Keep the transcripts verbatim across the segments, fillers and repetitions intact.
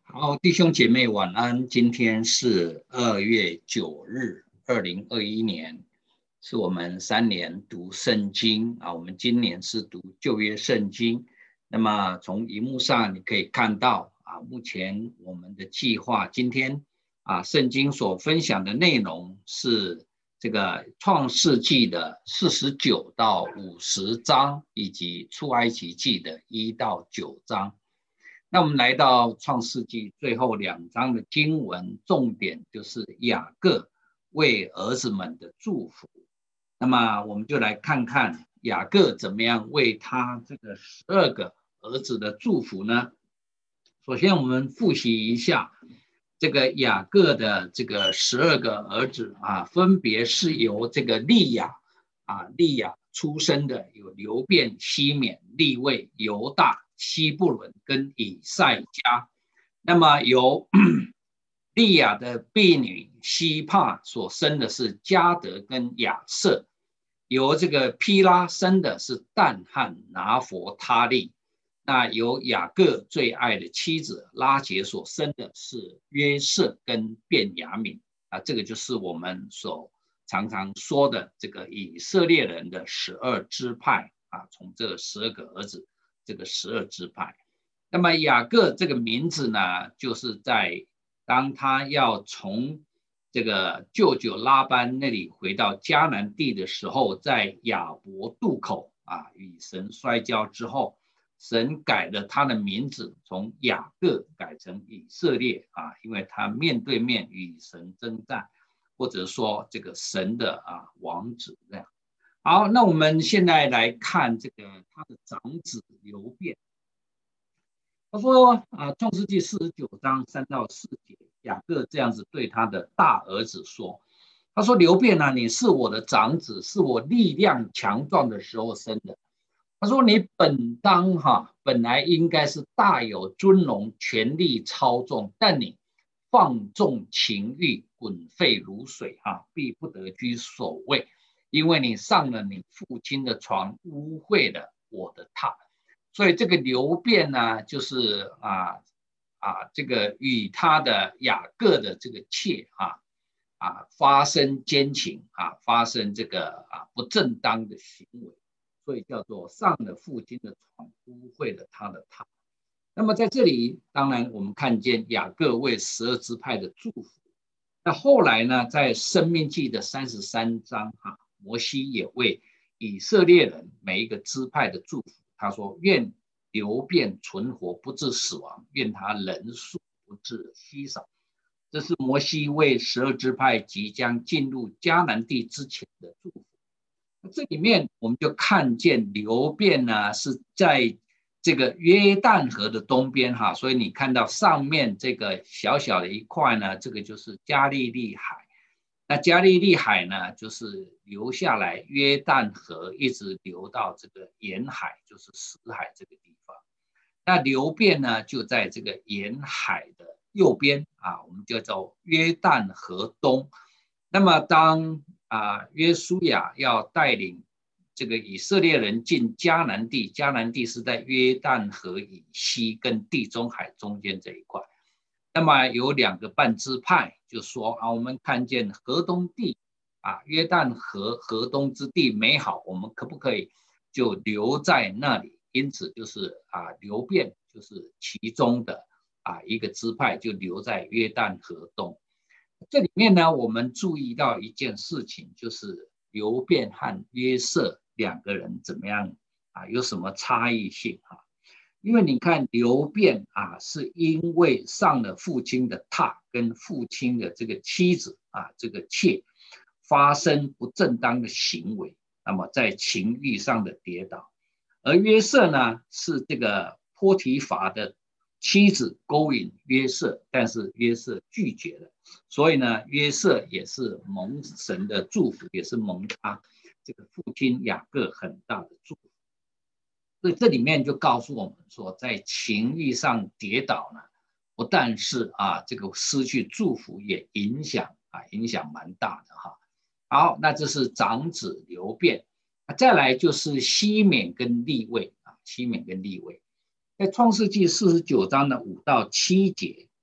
好，弟兄姐妹晚安。今天是二月九日，二零二一年，是我们三年读圣经啊。我们今年是读旧约圣经。那么从荧幕上你可以看到啊，目前我们的计划，今天啊，圣经所分享的内容是这个创世纪的四十九到五十章，以及出埃及记的一到九章。那我们来到创世纪最后两章的经文，重点就是雅各为儿子们的祝福。那么我们就来看看雅各怎么样为他这个十二个儿子的祝福呢？首先我们复习一下这个雅各的这个十二个儿子啊，分别是由这个利亚啊，利亚出生的有流便、西缅、利未、犹大、西布伦跟以赛迦。那么由利亚的婢女西帕所生的是迦得跟亚瑟，由这个毗拉生的是但和拿佛他利。那由雅各最爱的妻子拉结所生的是约瑟跟便雅悯啊，这个就是我们所常常说的这个以色列人的十二支派啊，从这十二个儿子，这个十二支派。那么雅各这个名字呢，就是在当他要从这个舅舅拉班那里回到迦南地的时候，在雅博渡口啊与神摔跤之后，神改了他的名字，从雅各改成以色列啊，因为他面对面与神征战，或者说这个神的啊王子这样。好，那我们现在来看这个他的长子流便。他说啊，创世纪四十九章三到四节，雅各这样子对他的大儿子说，他说流便啊，你是我的长子，是我力量强壮的时候生的。他说你本当哈，本来应该是大有尊荣，权力操纵，但你放纵情欲，滚沸如水哈，必不得居首位，因为你上了你父亲的床，污秽了我的榻。所以这个流便呢，就是啊啊这个与他的雅各的这个妾啊啊发生奸情啊，发生这个啊不正当的行为。所以叫做上了父亲的床，污秽了他的榻。那么在这里，当然我们看见雅各为十二支派的祝福。那后来呢，在申命记的三十三章哈，摩西也为以色列人每一个支派的祝福。他说：愿流便存活，不致死亡；愿他人数不致稀少。这是摩西为十二支派即将进入迦南地之前的祝福。这里面我们就看见流便呢是在这个约旦河的东边哈，所以你看到上面这个小小的一块呢，这个就是加利利海。那加利利海呢，就是流下来约旦河，一直流到这个沿海，就是死海这个地方。那流便呢，就在这个沿海的右边啊，我们就叫约旦河东。那么当啊，约书亚要带领这个以色列人进迦南地，迦南地是在约旦河以西跟地中海中间这一块。那么有两个半支派就说啊，我们看见河东地啊，约旦河河东之地美好，我们可不可以就留在那里？因此就是啊，流便就是其中的啊一个支派，就留在约旦河东。这里面呢，我们注意到一件事情，就是流便和约瑟两个人怎么样啊？有什么差异性啊？因为你看流便啊，是因为上了父亲的榻，跟父亲的这个妻子啊，这个妾发生不正当的行为，那么在情欲上的跌倒。而约瑟呢，是这个波提乏的妻子勾引约瑟，但是约瑟拒绝了，所以呢，约瑟也是蒙神的祝福，也是蒙他这个父亲雅各很大的祝福。所以这里面就告诉我们说，在情欲上跌倒呢，不但是啊这个失去祝福，也影响啊影响蛮大的哈。好，那这是长子流便。再来就是西缅跟利未啊，西缅跟利未，在创世纪四十九章的五到七节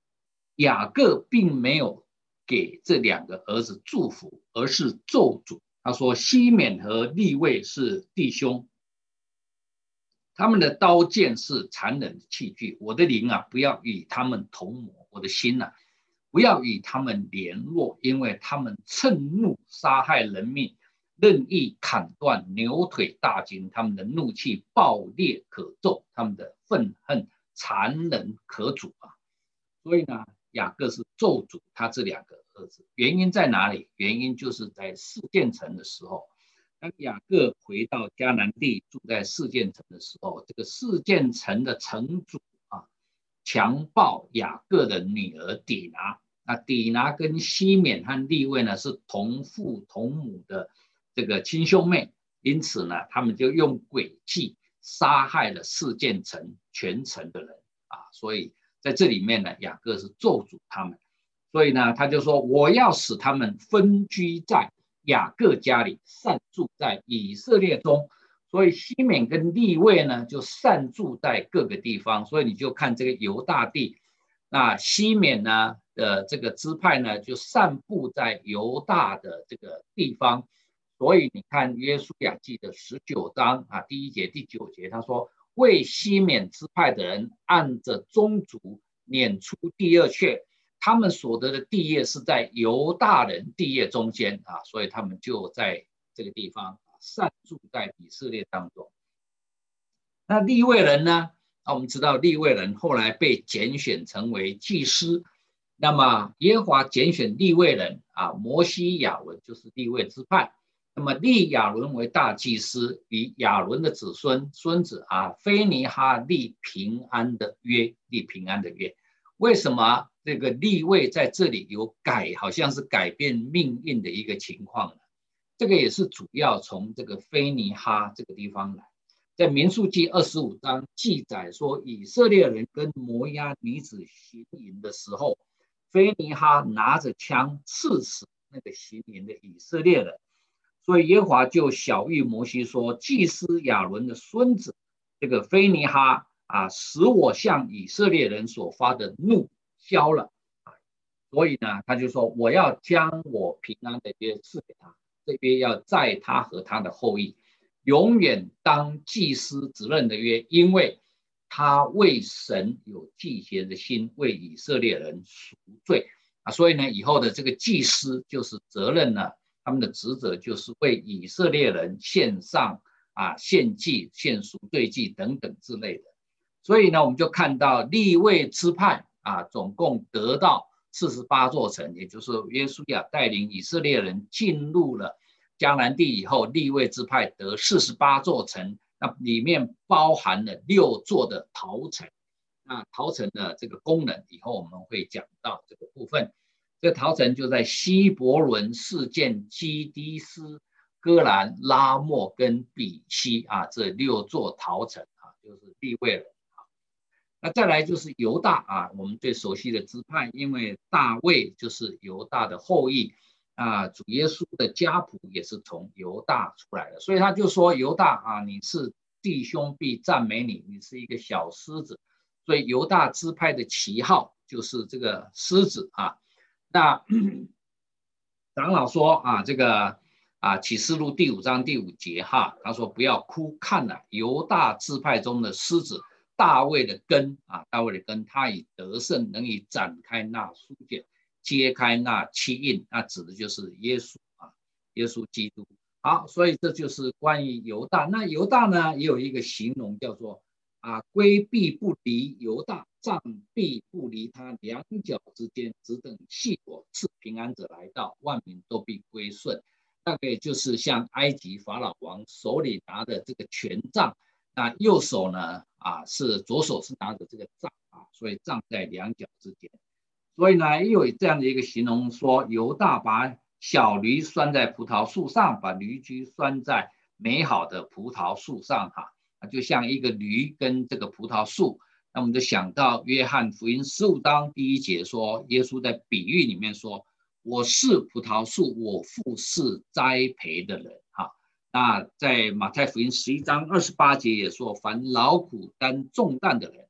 雅各并没有给这两个儿子祝福，而是咒诅。他说西缅和利未是弟兄，他们的刀剑是残忍的器具，我的灵啊，不要与他们同谋，我的心啊，不要与他们联络，因为他们趁怒杀害人命，任意砍断牛腿大筋，他们的怒气暴烈可咒，他们的愤恨残忍可阻啊。所以呢，雅各是咒诅他这两个儿子，原因在哪里？原因就是在示剑城的时候，当雅各回到迦南地，住在示剑城的时候，这个示剑城的城主啊，强暴雅各的女儿底拿。那底拿跟西缅和利未呢是同父同母的这个亲兄妹，因此呢，他们就用诡计杀害了示剑城全城的人啊，所以在这里面呢，雅各是咒诅他们，所以呢，他就说我要使他们分居在雅各家里，散住在以色列中。所以西缅跟利未呢，就散住在各个地方。所以你就看这个犹大地，那西缅呢的这个支派呢，就散布在犹大的这个地方。所以你看约书亚记的十九章啊，第一节、第九节，他说。为西缅支派的人按着宗族撵出第二阙，他们所得的地业是在犹大人地业中间啊，所以他们就在这个地方散住在以色列当中。那利未人呢？那我们知道利未人后来被拣选成为祭司，那么耶和华拣选利未人啊，摩西亚伦就是利未支派。那么立亚伦为大祭司，与亚伦的子孙孙子啊，菲尼哈立平安的约，立平安的约。为什么这个利未在这里有改，好像是改变命运的一个情况呢？这个也是主要从这个菲尼哈这个地方来。在民数记二十五章记载说，以色列人跟摩押女子行淫的时候，菲尼哈拿着枪刺死那个行淫的以色列人。所以耶和华就晓谕摩西说，祭司亚伦的孙子这个菲尼哈啊，使我向以色列人所发的怒消了。所以呢，他就说我要将我平安的约赐给他，这约要在他和他的后裔永远当祭司责任的约，因为他为神有祭邪的心，为以色列人赎罪啊。所以呢，以后的这个祭司就是责任呢，他们的职责就是为以色列人献上啊献祭、献赎罪祭等等之类的。所以呢，我们就看到利未支派啊，总共得到四十八座城，也就是约书亚带领以色列人进入了迦南地以后，利未支派得四十八座城，那里面包含了六座的逃城。那逃城的这个功能，以后我们会讲到这个部分。这个逃城就在希伯伦、示剑、基低斯、哥兰、拉末跟比西啊，这六座逃城啊，就是利未人啊。那再来就是犹大啊，我们最熟悉的支派，因为大卫就是犹大的后裔啊，主耶稣的家谱也是从犹大出来的，所以他就说犹大啊，你是弟兄必赞美你，你是一个小狮子，所以犹大支派的旗号就是这个狮子啊。那长老说啊，这个啊启示录第五章第五节哈，他说不要哭，看了、啊、犹大支派中的狮子大卫的根啊，大卫的根，他以得胜能以展开那书卷，揭开那七印，那指的就是耶稣啊，耶稣基督。好，所以这就是关于犹大。那犹大呢，也有一个形容叫做啊，龟必不离犹大，杖必不离他两脚之间，只等气火赐平安者来到，万民都必归顺。大概就是像埃及法老王手里拿的这个权杖，那右手呢啊是左手是拿着这个杖啊，所以杖在两脚之间。所以呢，又有这样的一个形容说，犹大把小驴拴在葡萄树上，把驴驹拴在美好的葡萄树上哈。就像一个驴跟这个葡萄树，那我们就想到约翰福音十五章第一节说，耶稣在比喻里面说，我是葡萄树，我父是栽培的人哈。那在马太福音十一章二十八节也说，凡劳苦担重担的人，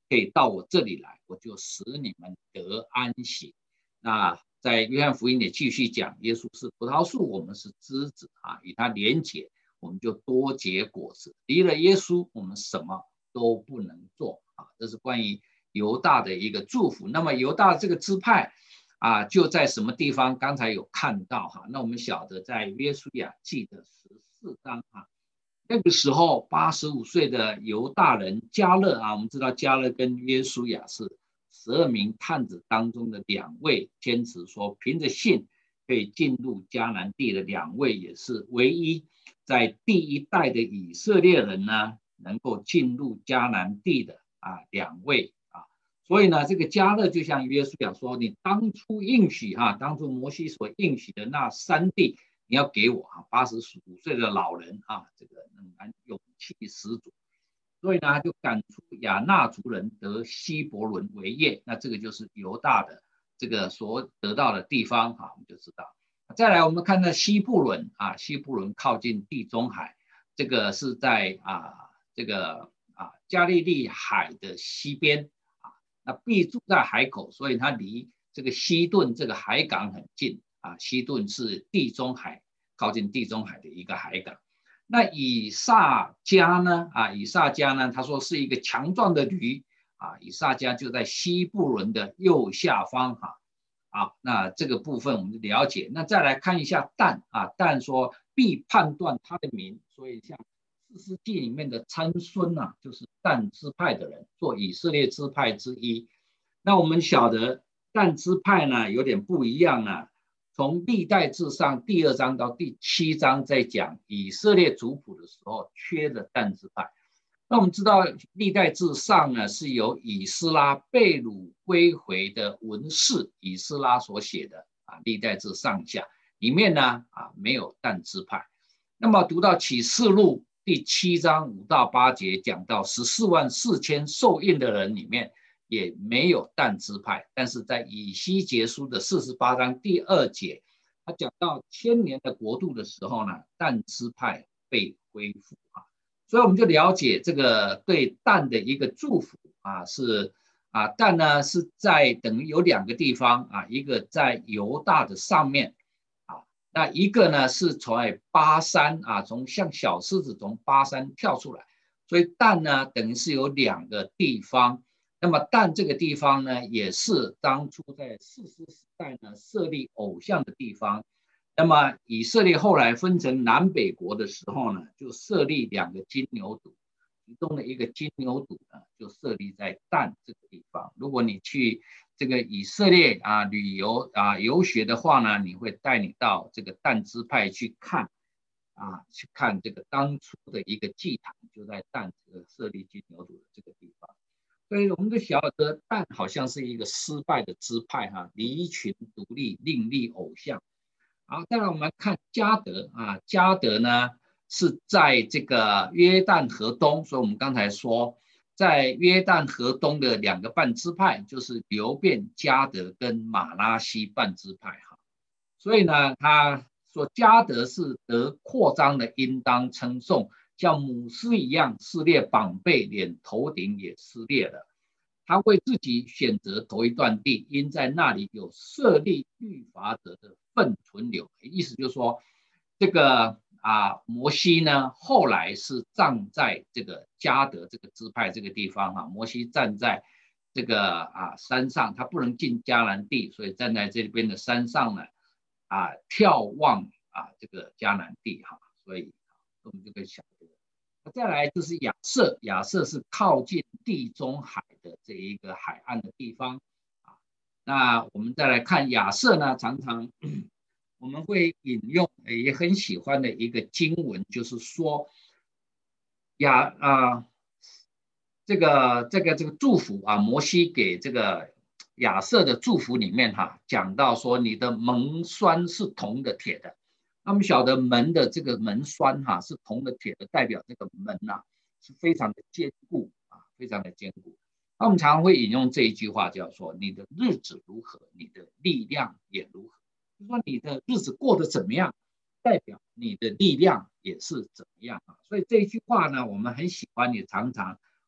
可以到我这里来，我就使你们得安息。那在约翰福音也继续讲，耶稣是葡萄树，我们是枝子啊，与他连结，我们就多结果子。离了耶稣，我们什么都不能做啊。这是关于犹大的一个祝福。那么犹大这个支派啊，就在什么地方？刚才有看到哈，那我们晓得在约书亚记的十四章啊。那个时候，八十五岁的犹大人迦勒啊，我们知道迦勒跟约书亚是十二名探子当中的两位，坚持说凭着信可以进入迦南地的两位，也是唯一在第一代的以色列人呢能够进入迦南地的啊两位啊。所以呢，这个迦勒就像约书亚说，你当初应许哈、啊，当初摩西所应许的那三地。你要给我啊，八十五岁的老人啊，这个能勇气十足，所以呢，就赶出亚纳族人得希伯伦为业，那这个就是犹大的这个所得到的地方啊，我们就知道。再来，我们看到西布伦啊，西布伦靠近地中海，这个是在啊这个啊加利利海的西边啊，那必住在海口，所以它离这个西顿这个海港很近。啊，西顿是地中海靠近地中海的一个海港。那以撒迦呢？啊，以撒迦呢？他说是一个强壮的驴啊。以撒迦就在西布伦的右下方哈。啊，那这个部分我们了解。那再来看一下但啊，但说必判断他的名，所以像士师记里面的参孙啊，就是但支派的人，做以色列支派之一。那我们晓得但支派呢有点不一样啊。从历代志上第二章到第七章在讲以色列族谱的时候，缺了但支派。那我们知道历代志上呢是由以斯拉被掳归回的文士以斯拉所写的啊，历代志上下里面呢啊没有但支派。那么读到启示录第七章五到八节，讲到十四万四千受印的人里面。也没有但支派，但是在以西结书的四十八章第二节，他讲到千年的国度的时候呢，但支派被恢复啊，所以我们就了解这个对但的一个祝福啊，是啊，但呢是在等于有两个地方啊，一个在犹大的上面啊，那一个呢是从巴山啊，从像小狮子从巴山跳出来，所以但呢等于是有两个地方。那么但这个地方呢，也是当初在士师时代呢设立偶像的地方。那么以色列后来分成南北国的时候呢，就设立两个金牛犊，其中的一个金牛犊呢，就设立在但这个地方。如果你去这个以色列啊旅游啊游学的话呢，你会带你到这个但支派去看啊，去看这个当初的一个祭坛，就在但这个设立金牛犊的这个地方。所以我们就晓得但好像是一个失败的支派哈，离群独立，另立偶像。好，再来我们看迦得啊，迦得呢是在这个约旦河东，所以我们刚才说，在约旦河东的两个半支派，就是流便、迦得跟马拉西半支派哈。所以呢，他说迦得是得扩张的，应当称颂。像母狮一样撕裂膀背，连头顶也撕裂了。他为自己选择头一段地，因在那里有设立律法者的份存留。意思就是说，这个啊摩西呢，后来是站在这个迦得这个支派这个地方啊，摩西站在这个啊山上，他不能进迦南地，所以站在这边的山上呢，啊眺望啊这个迦南地哈，所以我们就可以晓得。再来就是亚瑟，亚瑟是靠近地中海的这一个海岸的地方啊。那我们再来看亚瑟呢，常常我们会引用也很喜欢的一个经文，就是说亚啊这个这个这个祝福啊，摩西给这个亚瑟的祝福里面哈，讲到说你的门栓是铜的铁的。他们晓得门的这个门栓哈、啊、是铜的铁的，代表这个门呐、啊、是非常的坚固啊，非常的坚固。那我们常常会引用这一句话，叫做你的日子如何，你的力量也如何。就说你的日子过得怎么样，代表你的力量也是怎么样啊。所以这一句话呢，我们很喜欢，也常常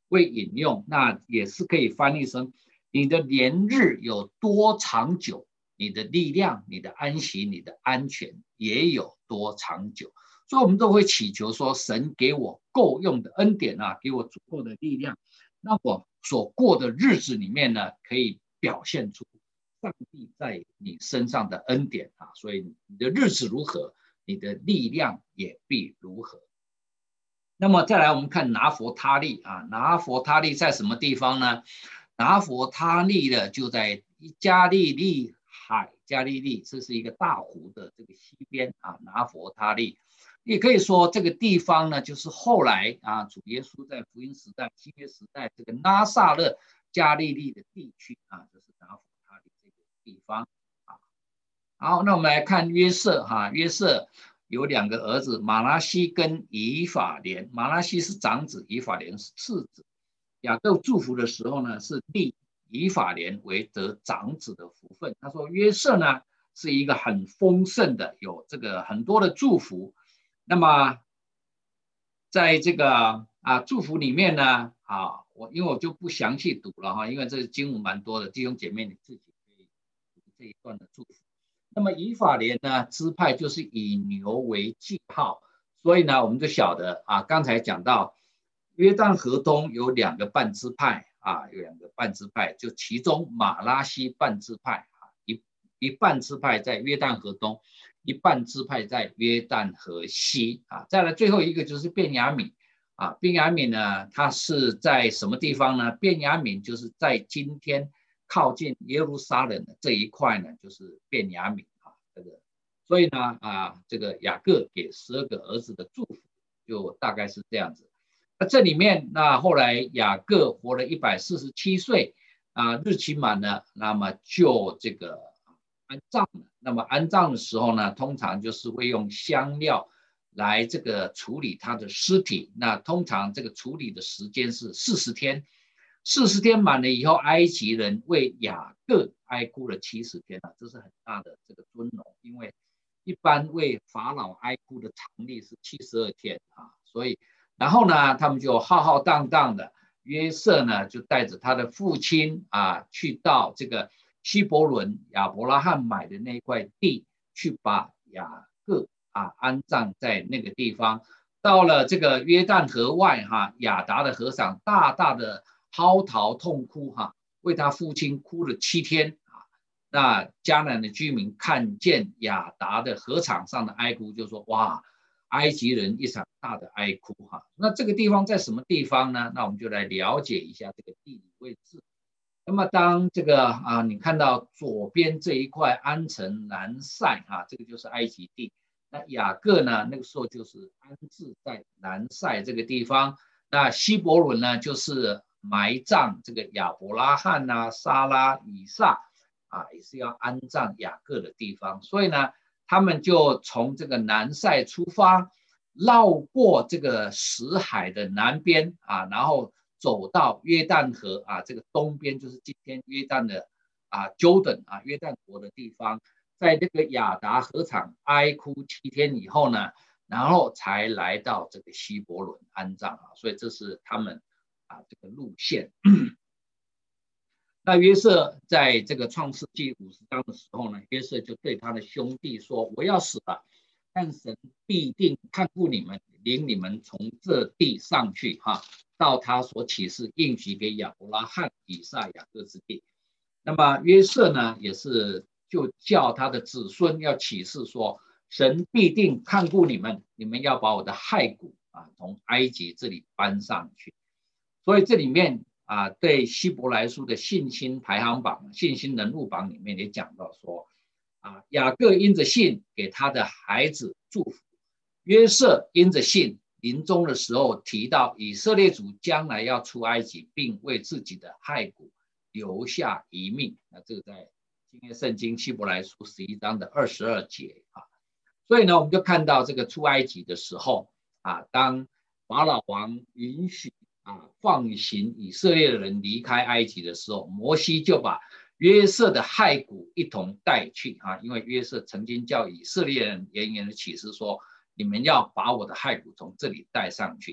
会引用，那也是可以翻译成你的年日有多长久，你的力量、你的安息、你的安全也有多长久。所以我们都会祈求说，神给我够用的恩典啊，给我足够的力量，那我所过的日子里面呢，可以表现出上帝在你身上的恩典啊。所以你的日子如何，你的力量也必如何。那么再来，我们看拿佛他利啊，拿佛他利在什么地方呢？拿佛他利呢，就在加利利海，加利利这是一个大湖的这个西边啊，拿佛他利。也可以说这个地方呢，就是后来啊，主耶稣在福音时代、新约时代这个拿撒勒加利利的地区啊，就是拿佛他利这个地方啊。好，那我们来看约瑟哈，约瑟有两个儿子，马拉西跟以法莲。马拉西是长子，以法莲是次子。雅各祝福的时候呢，是立以法莲为得长子的福分。他说约瑟呢是一个很丰盛的，有这个很多的祝福。那么在这个啊祝福里面呢，啊我因为我就不详细读了哈，因为这经文蛮多的，弟兄姐妹你自己可以读这一段的祝福。那么以法莲呢支派就是以牛为记号，所以呢我们就晓得啊，刚才讲到约旦河东有两个半支派啊，有两个半支派，就其中马拉西半支派啊，一一半支派在约旦河东，一半支派在约旦河西啊。再来最后一个就是便雅悯啊，便雅悯呢，它是在什么地方呢？便雅悯就是在今天靠近耶路撒冷的这一块呢，就是便雅悯啊，这个，所以呢啊，这个雅各给十二个儿子的祝福就大概是这样子。那这里面，那后来雅各活了一百四十七岁啊，日期满了，那么就这个安葬了。那么安葬的时候呢，通常就是会用香料来这个处理他的尸体。那通常这个处理的时间是四十天，四十天满了以后，埃及人为雅各哀哭了七十天啊，这是很大的这个尊荣，因为一般为法老哀哭的常例是七十二天啊，所以。然后呢，他们就浩浩荡荡的，约瑟呢就带着他的父亲啊，去到这个希伯伦亚伯拉罕买的那块地，去把雅各啊安葬在那个地方。到了这个约旦河外哈，亚达的河上大大的嚎啕痛哭哈，为他父亲哭了七天啊。那迦南的居民看见亚达的河场上的哀哭，就说哇。埃及人一场大的哀哭哈，那这个地方在什么地方呢？那我们就来了解一下这个地理位置。那么当这个啊，你看到左边这一块安城南塞啊，这个就是埃及地。那雅各呢，那个时候就是安置在南塞这个地方。那希伯伦呢，就是埋葬这个亚伯拉罕啊、撒拉、以撒啊，也是要安葬雅各的地方。所以呢。他们就从这个南塞出发，绕过这个死海的南边啊，然后走到约旦河啊，这个东边就是今天约旦的啊 Jordan 啊约旦国的地方，在这个亚达河场哀哭七天以后呢，然后才来到这个希伯伦安葬啊，所以这是他们啊这个路线。那约瑟在这个创世纪五十章的时候呢，约瑟就对他的兄弟说：“我要死了，但神必定看顾你们，领你们从这地上去，哈，到他所启示应许给亚伯拉罕、以撒、雅各之地。”那么约瑟呢，也是就叫他的子孙要启示说：“神必定看顾你们，你们要把我的骸骨啊从埃及这里搬上去。”所以这里面。啊，对希伯来书的信心排行榜、信心人物榜里面也讲到说，啊，雅各因着信给他的孩子祝福，约瑟因着信临终的时候提到以色列族将来要出埃及，并为自己的骸骨留下遗命。那这个在新约圣经希伯来书十一章的二十二节啊。所以呢，我们就看到这个出埃及的时候啊，当法老王允许。啊，放行以色列的人离开埃及的时候，摩西就把约瑟的骸骨一同带去啊，因为约瑟曾经叫以色列人严严的启示说，你们要把我的骸骨从这里带上去。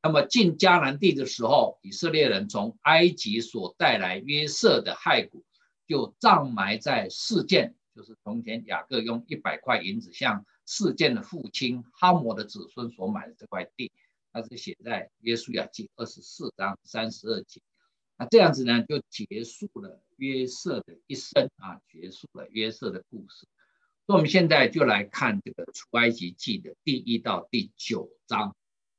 那么进迦南地的时候，以色列人从埃及所带来约瑟的骸骨，就葬埋在示剑，就是从前雅各用一百块银子向示剑的父亲哈摩的子孙所买的这块地，它是写在约书亚记二十四章三十二节。那这样子呢，就结束了约瑟的一生啊，结束了约瑟的故事。所以我们现在就来看这个出埃及记的第一到第九章。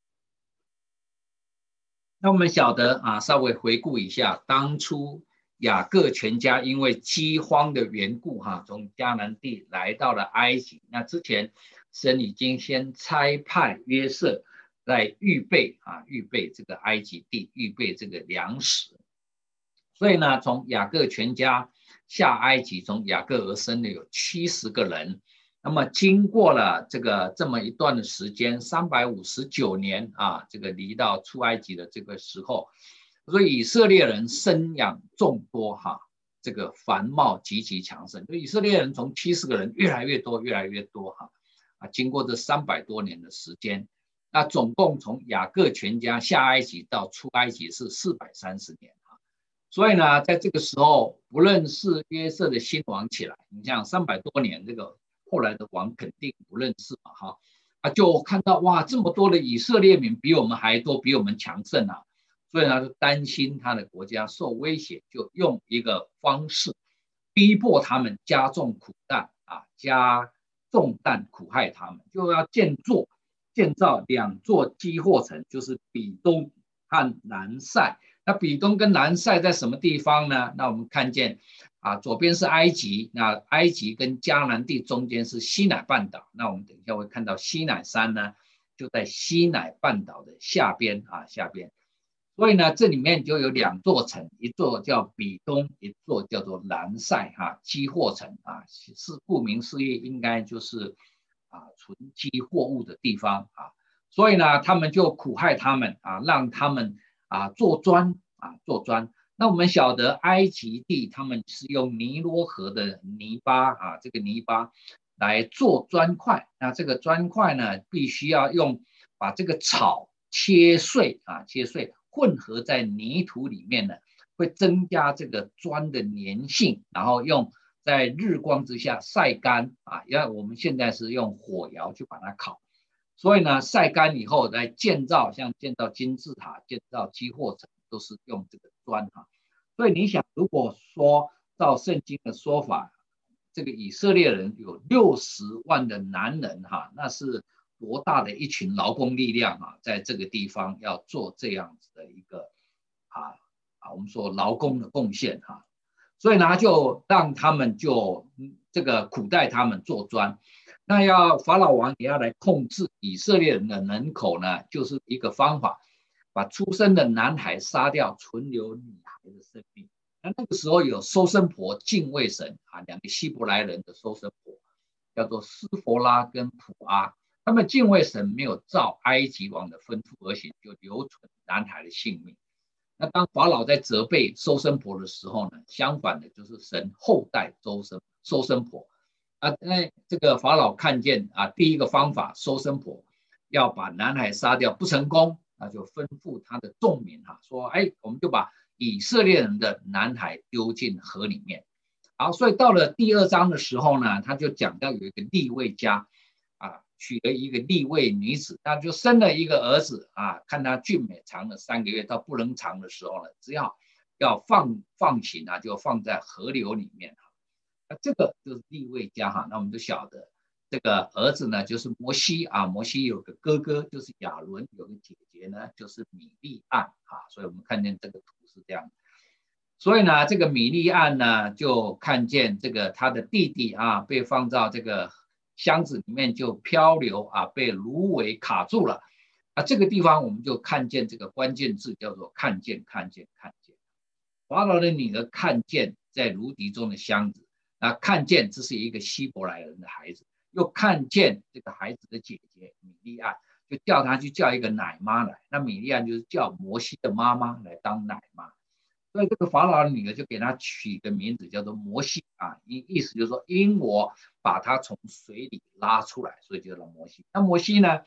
那我们晓得啊，稍微回顾一下，当初雅各全家因为饥荒的缘故哈、啊，从迦南地来到了埃及。那之前神已经先差派约瑟来预备啊，预备这个埃及地，预备这个粮食。所以呢，从雅各全家下埃及，从雅各而生的有七十个人。那么经过了这个这么一段的时间，三百五十九年啊，这个离到出埃及的这个时候，所以以色列人生养众多哈，这个繁茂极其强盛。所以以色列人从七十个人越来越多，越来越多哈啊，经过这三百多年的时间，那总共从雅各全家下埃及到出埃及是四百三十年。所以呢，在这个时候，不论是约瑟的兴亡起来，你像三百多年，这个后来的王肯定不认识嘛，哈，啊，就看到哇，这么多的以色列民比我们还多，比我们强盛啊，所以呢，就担心他的国家受威胁，就用一个方式逼迫他们，加重苦担啊，加重担苦害他们，就要建造建造两座基货城，就是比东和南塞。那比东跟南塞在什么地方呢？那我们看见啊，左边是埃及，那埃及跟迦南地中间是西乃半岛。那我们等一下会看到西乃山呢，就在西乃半岛的下边啊，下边。所以呢，这里面就有两座城，一座叫比东，一座叫做南塞哈，基货城啊，是顾名思义，应该就是啊存积货物的地方啊。所以呢，他们就苦害他们啊，让他们啊做砖啊做砖。那我们晓得埃及地他们是用尼罗河的泥巴啊，这个泥巴来做砖块。那这个砖块呢，必须要用把这个草切碎啊，切碎混合在泥土里面呢，会增加这个砖的粘性，然后用在日光之下晒干啊，因为我们现在是用火窑去把它烤。所以呢，晒干以后来建造，像建造金字塔、建造基货城，都是用这个砖哈。所以你想，如果说照圣经的说法，这个以色列人有六十万的男人哈，那是多大的一群劳工力量啊，在这个地方要做这样子的一个啊啊，我们说劳工的贡献哈。所以呢，就让他们就这个苦待他们做砖。那要法老王也要来控制以色列人的人口呢，就是一个方法，把出生的男孩杀掉，存留女孩的生命。那那个时候有收生婆敬畏神啊，两个希伯来人的收生婆叫做斯弗拉跟普阿，他们敬畏神，没有照埃及王的吩咐而行，就留存男孩的性命。那当法老在责备收生婆的时候呢，相反的就是神厚待收生收生婆。啊，那这个法老看见啊，第一个方法收生婆要把男孩杀掉不成功，那就吩咐他的众民哈、啊，说，哎，我们就把以色列人的男孩丢进河里面。好，所以到了第二章的时候呢，他就讲到有一个利未家啊，娶了一个利未女子，那就生了一个儿子啊，看他俊美，长了三个月，到不能长的时候呢，只要要放放行啊，就放在河流里面。那这个就是利未家哈，那我们就晓得这个儿子呢就是摩西啊，摩西有个哥哥就是亚伦，有个姐姐呢就是米利暗啊，所以我们看见这个图是这样。所以呢，这个米利暗呢就看见这个他的弟弟啊被放到这个箱子里面就漂流啊，被芦苇卡住了啊，这个地方我们就看见这个关键字叫做看见看见看见。法老的女儿看见在芦荻中的箱子。那看见这是一个希伯来人的孩子，又看见这个孩子的姐姐米利暗，就叫他去叫一个奶妈来。那米利暗就是叫摩西的妈妈来当奶妈，所以这个法老的女儿就给他取一个名字叫做摩西啊，意思就是说因我把他从水里拉出来，所以叫做摩西。那摩西呢，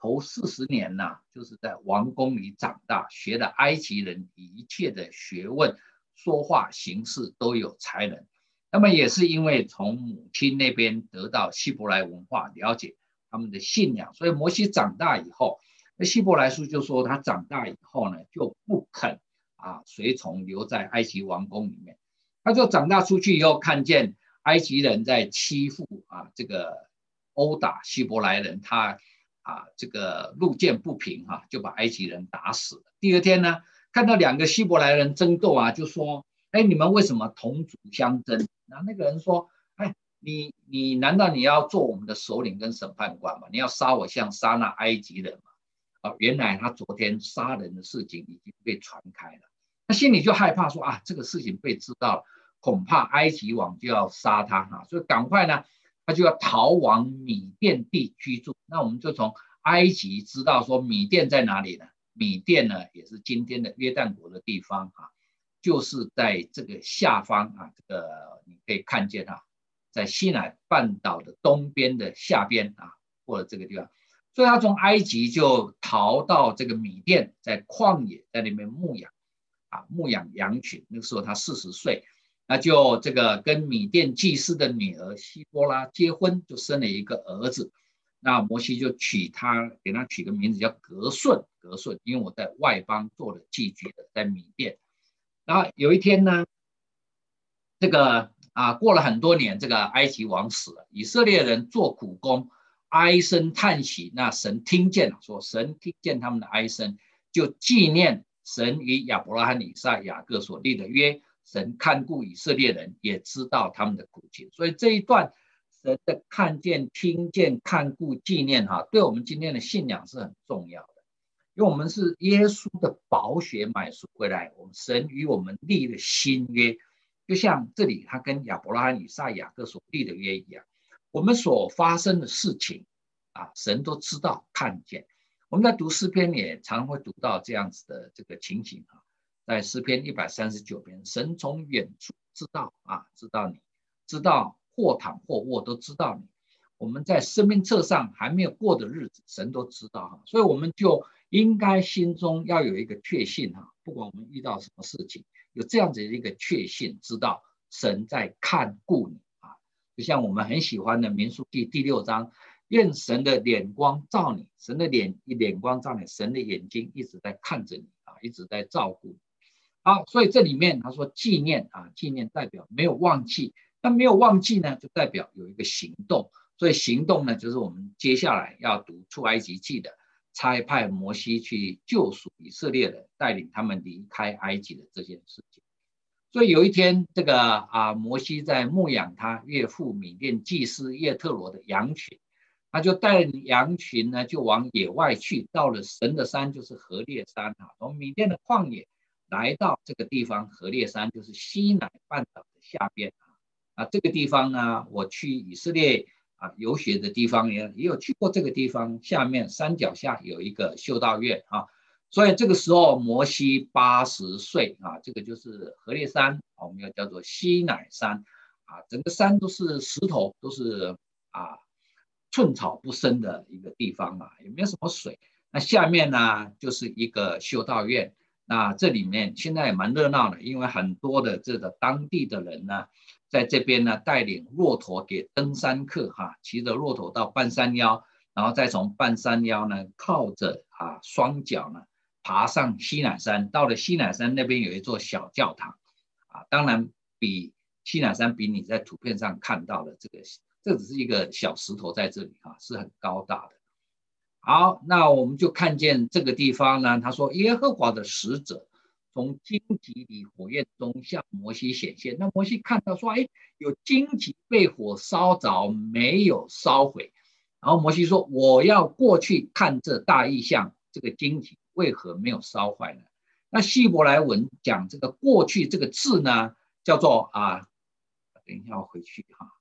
头四十年呐、啊，就是在王宫里长大，学了埃及人一切的学问，说话行事都有才能。那么也是因为从母亲那边得到希伯来文化，了解他们的信仰，所以摩西长大以后，那希伯来书就说他长大以后呢，就不肯啊随从留在埃及王宫里面，他就长大出去以后，看见埃及人在欺负啊这个殴打希伯来人，他啊这个路见不平哈、啊，就把埃及人打死了。第二天呢，看到两个希伯来人争斗啊，就说：“哎，你们为什么同族相争？”然后那个人说：“哎，你你难道你要做我们的首领跟审判官吗？你要杀我像杀那埃及人吗？”啊，原来他昨天杀人的事情已经被传开了，他心里就害怕说啊，这个事情被知道了，恐怕埃及王就要杀他哈、啊，所以赶快呢，他就要逃往米甸地居住。那我们就从埃及知道说米甸在哪里呢？米甸呢也是今天的约旦国的地方啊，就是在这个下方啊，这个你可以看见啊，在西乃半岛的东边的下边啊，或者这个地方。所以他从埃及就逃到这个米甸，在旷野在那边牧养啊，牧养羊群。那个时候他四十岁，那就这个跟米甸祭司的女儿希波拉结婚，就生了一个儿子。那摩西就取他，给他取个名字叫格顺，格顺，因为我在外邦做了寄居的，在米甸。然后有一天呢，这个啊过了很多年，这个埃及王死了，以色列人做苦工，唉声叹息。那神听见了，说神听见他们的唉声，就纪念神与亚伯拉罕、以撒、雅各所立的约。神看顾以色列人，也知道他们的苦情。所以这一段神的看见、听见、看顾、纪念哈，对我们今天的信仰是很重要的。因为我们是耶稣的宝血买赎回来，我们神与我们立了新约，就像这里他跟亚伯拉罕、以撒、雅各所立的约一样，我们所发生的事情啊，神都知道看见。我们在读诗篇也常会读到这样子的这个情形啊，在诗篇一百三十九篇，神从远处知道啊，知道你，知道或躺或卧都知道你。我们在生命册上还没有过的日子，神都知道哈，所以我们就应该心中要有一个确信哈，不管我们遇到什么事情，有这样子的一个确信，知道神在看顾你啊。就像我们很喜欢的民数记第六章，愿神的脸光照你，神的脸脸光照你，神的眼睛一直在看着你啊，一直在照顾你。好，所以这里面他说纪念啊，纪念代表没有忘记，那没有忘记呢，就代表有一个行动。所以行动呢，就是我们接下来要读出埃及记的，差派摩西去救赎以色列人，带领他们离开埃及的这件事情。所以有一天，这个啊，摩西在牧养他岳父米甸祭司叶特罗的羊群，他就带羊群呢，就往野外去，到了神的山，就是何烈山啊，从米甸的旷野来到这个地方，何烈山就是西乃半岛的下边啊。啊，这个地方呢，我去以色列啊，游学的地方也也有去过这个地方，下面山脚下有一个修道院啊，所以这个时候摩西八十岁啊，这个就是何烈山，我们要叫做西乃山啊，整个山都是石头，都是啊寸草不生的一个地方啊，也没有什么水。那下面呢就是一个修道院，那这里面现在也蛮热闹的，因为很多的这个当地的人呢，在这边呢带领骆驼给登山客哈，骑着骆驼到半山腰，然后再从半山腰呢靠着啊双脚呢爬上西乃山，到了西乃山那边有一座小教堂啊，当然比西乃山比你在图片上看到的这个，这只是一个小石头在这里哈，是很高大的。好，那我们就看见这个地方呢，他说耶和华的使者从荆棘里火焰中向摩西显现。那摩西看到说，哎，有荆棘被火烧着，没有烧毁。然后摩西说，我要过去看这大异象，这个荆棘为何没有烧坏呢？那希伯来文讲这个过去这个字呢，叫做啊，等一下我回去哈。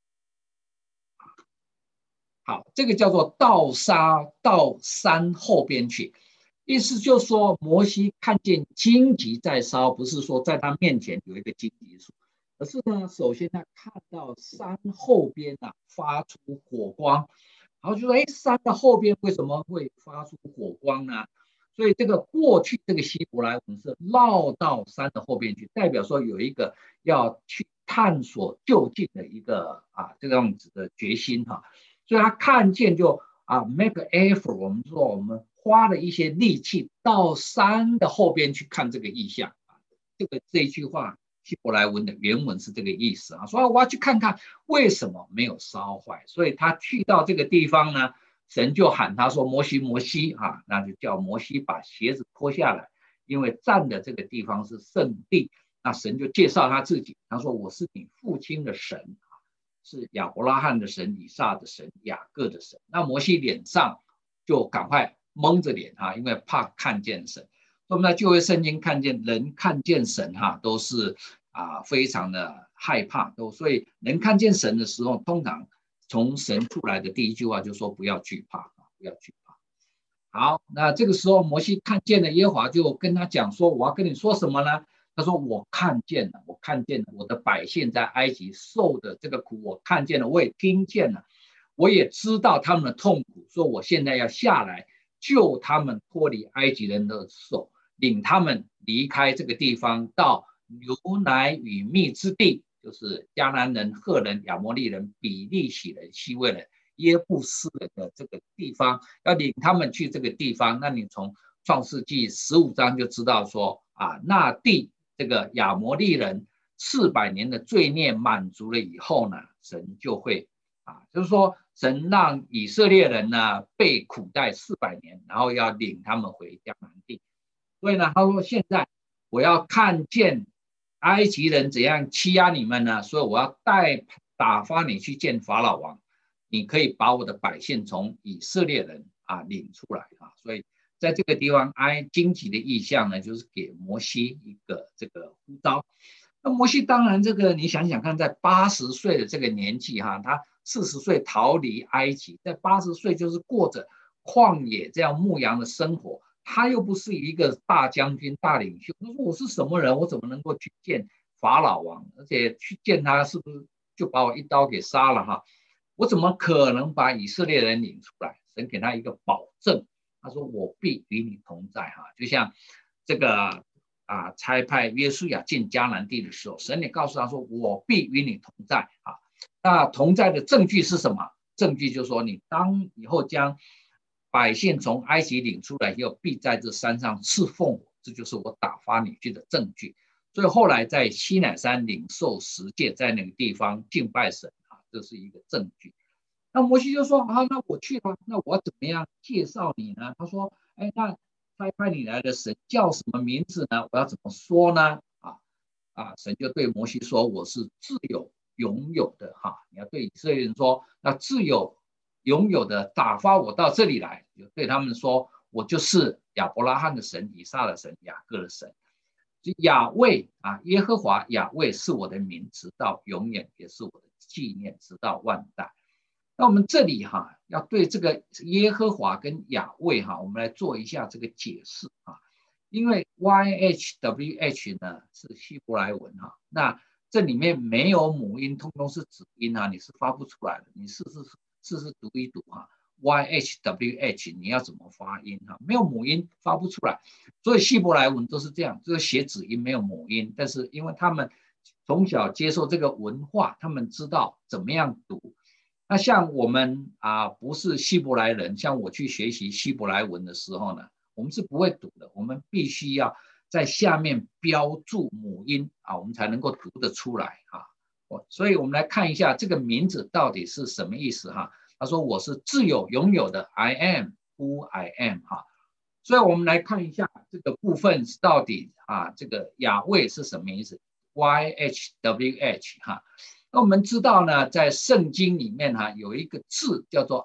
好，这个叫做倒沙到山后边去，意思就是说，摩西看见荆棘在烧，不是说在他面前有一个荆棘树，可是呢，首先他看到山后边啊发出火光， 然后就说，哎，山的后边为什么会发出火光呢？所以这个过去这个希伯来文是绕到山的后边去，代表说有一个要去探索究竟的一个啊这个样子的决心哈。所以他看见就啊 make effort， 我们说我们花了一些力气到山的后边去看这个意象啊。这个这一句话希伯来文的原文是这个意思啊，说我要去看看为什么没有烧坏。所以他去到这个地方呢，神就喊他说摩西摩西啊，那就叫摩西把鞋子脱下来，因为站的这个地方是圣地。那神就介绍他自己，他说我是你父亲的神，是亚伯拉罕的神、以撒的神、雅各的神。那摩西脸上就赶快蒙着脸哈，因为怕看见神。我们在旧约圣经看见人看见神哈，都是啊非常的害怕，都所以能看见神的时候，通常从神出来的第一句话就说不要惧怕，不要惧怕。好，那这个时候摩西看见了耶和华，就跟他讲说：“我要跟你说什么呢？”他说：“我看见了，我看见了我的百姓在埃及受的这个苦，我看见了，我也听见了，我也知道他们的痛苦。说我现在要下来救他们脱离埃及人的手，领他们离开这个地方，到牛奶与蜜之地，就是迦南人、赫人、亚摩利人、比利洗人、希未人、耶布斯人的这个地方，要领他们去这个地方。那你从创世纪十五章就知道说啊，那地这个亚摩利人四百年的罪孽满足了以后呢，神就会啊，就是说神让以色列人呢被苦待四百年，然后要领他们回迦南地。所以呢，他说现在我要看见埃及人怎样欺压你们呢，所以我要带打发你去见法老王，你可以把我的百姓从以色列人啊领出来啊。所以在这个地方，埃荆棘的意象呢，就是给摩西一个这个呼召。那摩西当然这个你想想看，在八十岁的这个年纪哈，他四十岁逃离埃及，在八十岁就是过着旷野这样牧羊的生活。他又不是一个大将军、大领袖。他说我是什么人？我怎么能够去见法老王？而且去见他，是不是就把我一刀给杀了哈？我怎么可能把以色列人领出来？神给他一个保证。他说：“我必与你同在。”哈，就像这个啊，差派约书亚进迦南地的时候，神也告诉他说：“我必与你同在。”啊，那同在的证据是什么？证据就是说，你当以后将百姓从埃及领出来以后，必在这山上侍奉我，这就是我打发你去的证据。所以后来在西乃山领受十诫，在那个地方敬拜神啊，这是一个证据。那摩西就说啊，那我去了，那我怎么样介绍你呢？他说，哎，那差派你来的神叫什么名字呢？我要怎么说呢？啊啊，神就对摩西说，我是自有永有的哈，你要对以色列人说，那自有永有的打发我到这里来，就对他们说，我就是亚伯拉罕的神、以撒的神、雅各的神。亚卫啊，耶和华亚卫是我的名，直到永远，也是我的纪念，直到万代。那我们这里哈，要对这个耶和华跟亚卫哈，我们来做一下这个解释啊。因为 Y H W H 呢是希伯来文哈，那这里面没有母音，通通是子音啊，你是发不出来的。你试试试试读一读哈 ，Y H W H 你要怎么发音哈？没有母音发不出来，所以希伯来文都是这样，就是写子音没有母音，但是因为他们从小接受这个文化，他们知道怎么样读。那像我们啊，不是希伯来人，像我去学习希伯来文的时候呢，我们是不会读的，我们必须要在下面标注母音啊，我们才能够读得出来啊。所以我们来看一下这个名字到底是什么意思哈。他说我是自有拥有的 I am who I am 哈。所以我们来看一下这个部分到底啊，这个亚卫是什么意思 ？Y H W H 哈。那我们知道呢，在圣经里面哈，有一个字叫做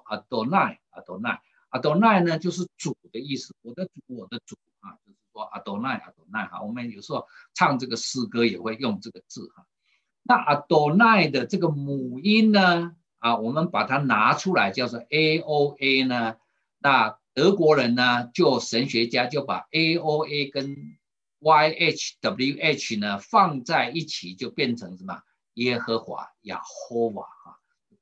Adonai，Adonai，Adonai 呢就是主的意思，我的主，我的主啊，就是说 Adonai，Adonai 哈。我们有时候唱这个诗歌也会用这个字哈。那 Adonai 的这个母音呢，啊，我们把它拿出来叫做 A O A 呢，那德国人呢，就神学家就把 A O A 跟 Y H W H 呢放在一起，就变成什么？耶和华，亚霍瓦啊，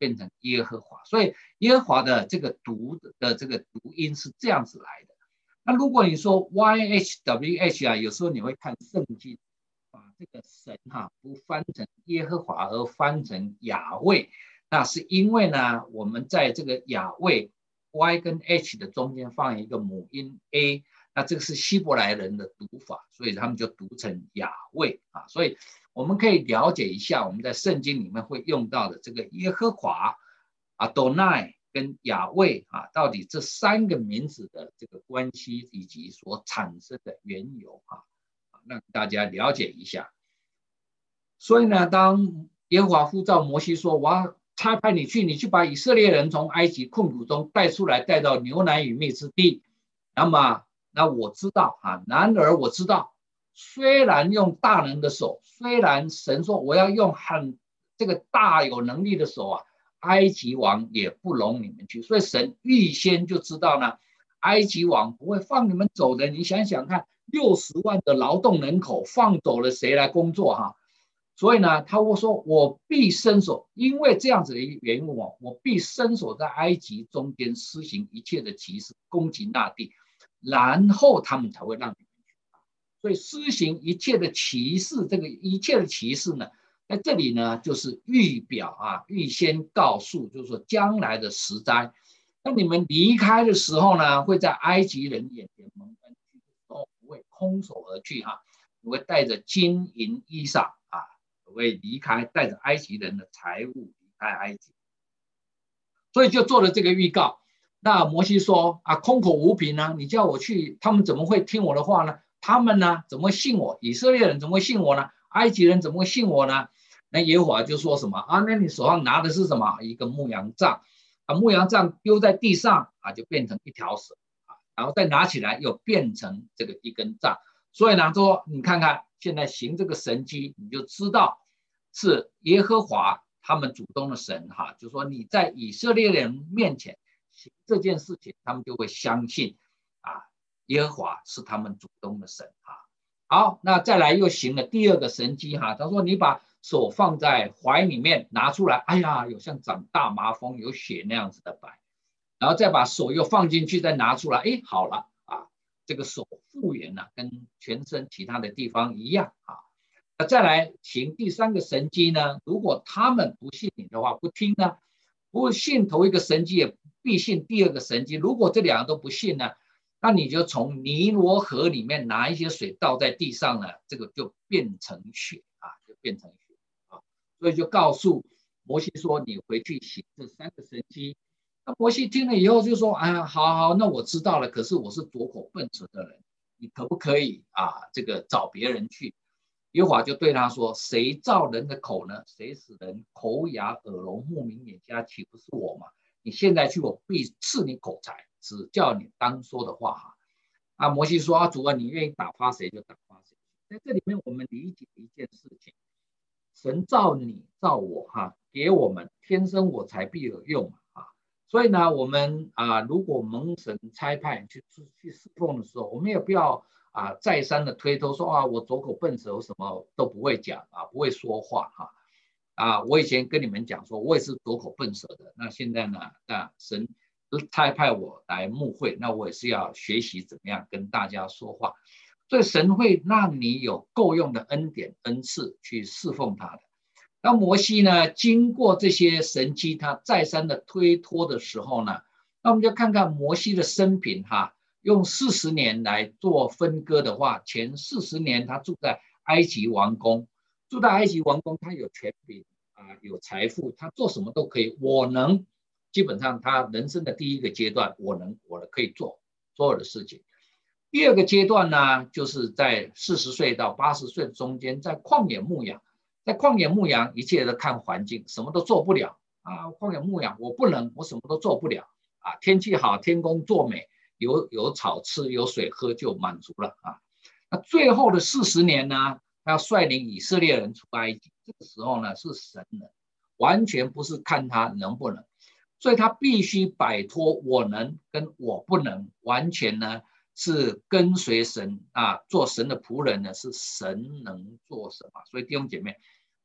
变成耶和华。所以耶和华的这个读的这个读音是这样子来的。那如果你说 Y H W H 啊，有时候你会看圣经，把这个神哈、啊、不翻成耶和华，而翻成雅卫，那是因为呢，我们在这个雅卫 Y 跟 H 的中间放一个母音 A， 那这个是希伯来人的读法，所以他们就读成雅卫啊。所以我们可以了解一下我们在圣经里面会用到的这个耶和华、Adonai 跟雅卫啊，到底这三个名字的这个关系以及所产生的缘由啊，让大家了解一下。所以呢，当耶和华呼召摩西说：“我要差派你去，你去把以色列人从埃及困苦中带出来，带到牛奶与蜜之地。”那么，那我知道啊，然而我知道，虽然用大能的手，虽然神说我要用很这个大有能力的手啊，埃及王也不容你们去。所以神预先就知道呢，埃及王不会放你们走的。你想想看，六十万的劳动人口放走了，谁来工作哈？所以呢，他会说：“我必伸手，因为这样子的原因哦，我必伸手在埃及中间施行一切的奇事，攻击那地，然后他们才会让你们去。”所以施行一切的奇事，这个一切的奇事呢，在这里呢，就是预表啊，预先告诉，就是说将来的十灾。那你们离开的时候呢，会在埃及人眼前蒙恩，不会空手而去哈，你会带着金银衣裳啊。会离开，带着埃及人的财物离开埃及，所以就做了这个预告。那摩西说啊，空口无凭呢，你叫我去，他们怎么会听我的话呢？他们呢怎么会信我？以色列人怎么会信我呢？埃及人怎么会信我呢？那耶和华就说什么啊？那你手上拿的是什么？一个牧羊杖啊，牧羊杖丢在地上啊，就变成一条绳啊，然后再拿起来又变成这个一根杖。所以呢，说你看看现在行这个神迹，你就知道是耶和华他们主动的神哈，就说你在以色列人面前行这件事情，他们就会相信啊，耶和华是他们主动的神哈。好，那再来又行了第二个神迹哈，他说你把手放在怀里面拿出来，哎呀，有像长大麻风有血那样子的白，然后再把手又放进去，再拿出来，哎，好了啊，这个手复原了，跟全身其他的地方一样啊。那再来行第三个神迹呢？如果他们不信你的话，不听呢，不信头一个神迹，也必信第二个神迹。如果这两个都不信呢，那你就从尼罗河里面拿一些水倒在地上呢，这个就变成血啊，就变成血啊。所以就告诉摩西说，你回去行这三个神迹。那摩西听了以后就说：“哎呀，好好，那我知道了。可是我是拙口笨舌的人，你可不可以啊？这个找别人去？”耶和华就对他说：“谁造人的口呢？谁使人口哑耳聋目明眼瞎？岂不是我吗？你现在去，我必赐你口才，只叫你当说的话。”哈，啊，摩西说：“啊，主啊，你愿意打发谁就打发谁。”在这里面，我们理解一件事情：神造你，造我，哈，给我们天生我材必有用啊。所以呢，我们啊，如果蒙神差派去去侍奉的时候，我们也不要啊，再三的推脱说啊，我拙口笨舌，我什么都不会讲啊，不会说话哈啊。我以前跟你们讲说，我也是拙口笨舌的。那现在呢，那神差派我来牧会，那我也是要学习怎么样跟大家说话。所以神会让你有够用的恩典恩赐去侍奉他的。那摩西呢，经过这些神迹，他再三的推脱的时候呢，那我们就看看摩西的生平哈。用四十年来做分割的话，前四十年他住在埃及王宫，住在埃及王宫，他有权柄啊，有财富，他做什么都可以。我能，基本上他人生的第一个阶段，我能，我可以做所有的事情。第二个阶段呢，就是在四十岁到八十岁的中间，在旷野牧养，在旷野牧养，一切都看环境，什么都做不了啊。旷野牧养，我不能，我什么都做不了啊。天气好，天公作美。有有草吃有水喝就满足了啊。那最后的四十年呢，他要率领以色列人出埃及，这个时候呢是神能，完全不是看他能不能，所以他必须摆脱我能跟我不能，完全呢是跟随神啊，做神的仆人呢是神能做什么。所以弟兄姐妹，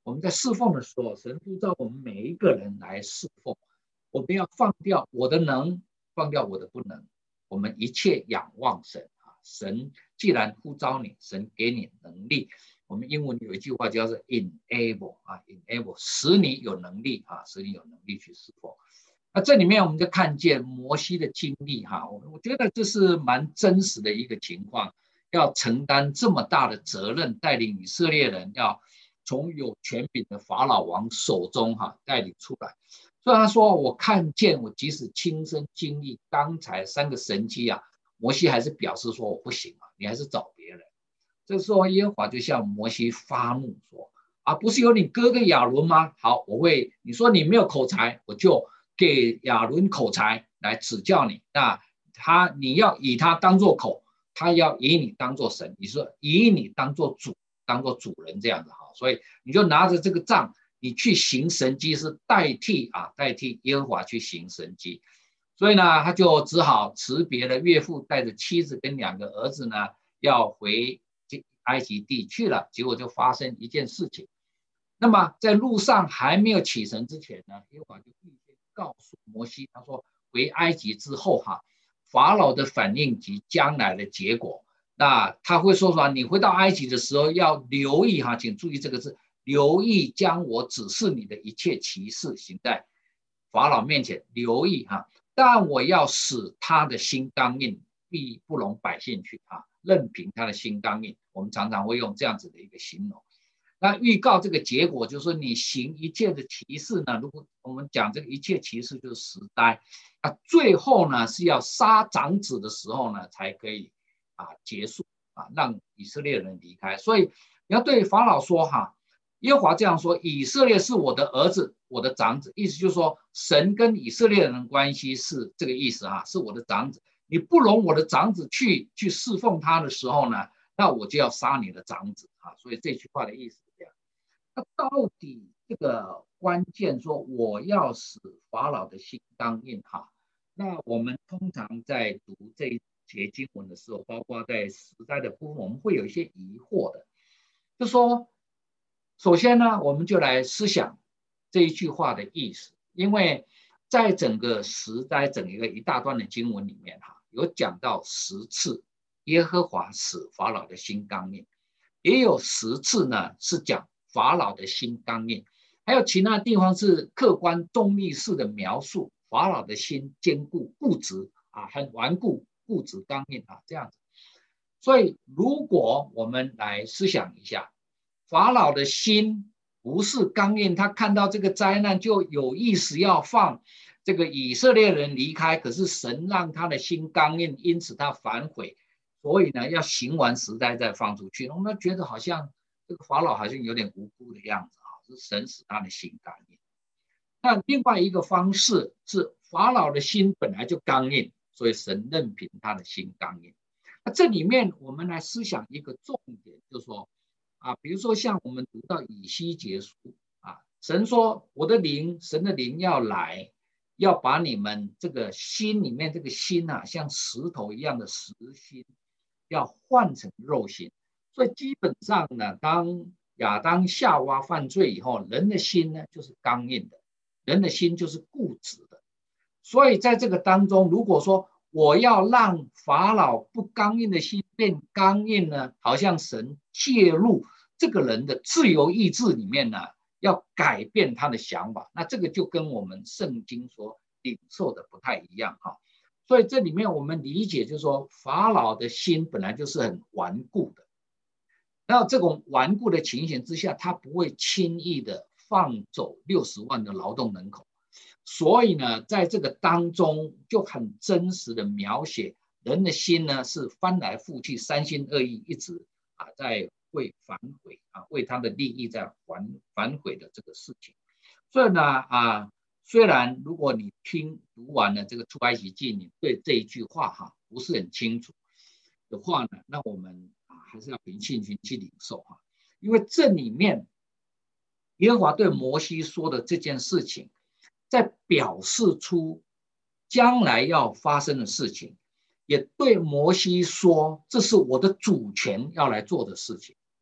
我们在侍奉的时候，神呼召我们每一个人来侍奉，我们要放掉我的能，放掉我的不能，我们一切仰望神啊！神既然呼召你，神给你能力。我们英文有一句话叫做 enable 啊 ，enable 使你有能力啊，使你有能力去侍奉。那这里面我们就看见摩西的经历哈，我觉得这是蛮真实的一个情况，要承担这么大的责任，带领以色列人要从有权柄的法老王手中哈带领出来。所以他说，我看见我即使亲身经历刚才三个神迹啊，摩西还是表示说我不行啊，你还是找别人。这时候耶和华就向摩西发怒说，啊，不是有你哥哥亚伦吗？好，我会，你说你没有口才，我就给亚伦口才来指教你。那他你要以他当作口，他要以你当作神，你说以你当作主，当作主人这样子哈。所以你就拿着这个杖，你去行神迹，是代替啊，代替耶和华去行神迹。所以呢，他就只好辞别了岳父，带着妻子跟两个儿子呢，要回埃及地去了。结果就发生一件事情。那么在路上还没有启程之前呢，耶和华就预先告诉摩西，他说回埃及之后哈，法老的反应及将来的结果。那他会说说，你回到埃及的时候要留意哈，请注意这个字，留意将我指示你的一切奇事行在法老面前，留意哈。但我要使他的心刚硬，必不容百姓去啊，任凭他的心刚硬。我们常常会用这样子的一个形容。那预告这个结果，就是说你行一切的奇事呢，如果我们讲这个一切奇事就是十灾，那最后呢是要杀长子的时候呢才可以啊结束啊，让以色列人离开。所以你要对法老说哈，耶和华这样说，以色列是我的儿子，我的长子，意思就是说神跟以色列人的关系是这个意思哈，是我的长子，你不容我的长子去去侍奉他的时候呢，那我就要杀你的长子啊。所以这句话的意思是这样。那到底这个关键说我要使法老的心刚硬哈，那我们通常在读这一节经文的时候，包括在十灾的部分，我们会有一些疑惑的，就说首先呢，我们就来思想这一句话的意思，因为在整个十灾整一个一大段的经文里面哈，有讲到十次耶和华使法老的心刚硬，也有十次呢是讲法老的心刚硬，还有其他地方是客观中立式的描述法老的心坚固固执啊，很顽固固执刚硬啊这样子。所以如果我们来思想一下，法老的心不是刚硬，他看到这个灾难就有意识要放这个以色列人离开，可是神让他的心刚硬，因此他反悔，所以呢要行完十灾再放出去。我们觉得好像这个法老好像有点无辜的样子啊，是神使他的心刚硬。那另外一个方式是法老的心本来就刚硬，所以神任凭他的心刚硬。那这里面我们来思想一个重点，就是说啊，比如说像我们读到以西结书啊，神说我的灵，神的灵要来，要把你们这个心里面这个心啊，像石头一样的实心，要换成肉心。所以基本上呢，当亚当夏娃犯罪以后，人的心呢就是刚硬的，人的心就是固执的。所以在这个当中，如果说我要让法老不刚硬的心变刚硬呢，好像神介入这个人的自由意志里面呢，要改变他的想法，那这个就跟我们圣经所领受的不太一样哈。所以这里面我们理解就是说，法老的心本来就是很顽固的，那这种顽固的情形之下，他不会轻易的放走六十万的劳动人口。所以呢，在这个当中就很真实的描写人的心呢是翻来覆去、三心二意，一直啊在为反悔啊，为他的利益在反反悔的这个事情。所以呢啊，虽然如果你听读完了这个出埃及记，你对这一句话哈不是很清楚的话呢，那我们啊还是要凭信心去领受哈，因为这里面耶和华对摩西说的这件事情，在表示出将来要发生的事情，也对摩西说这是我的主权要来做的事情。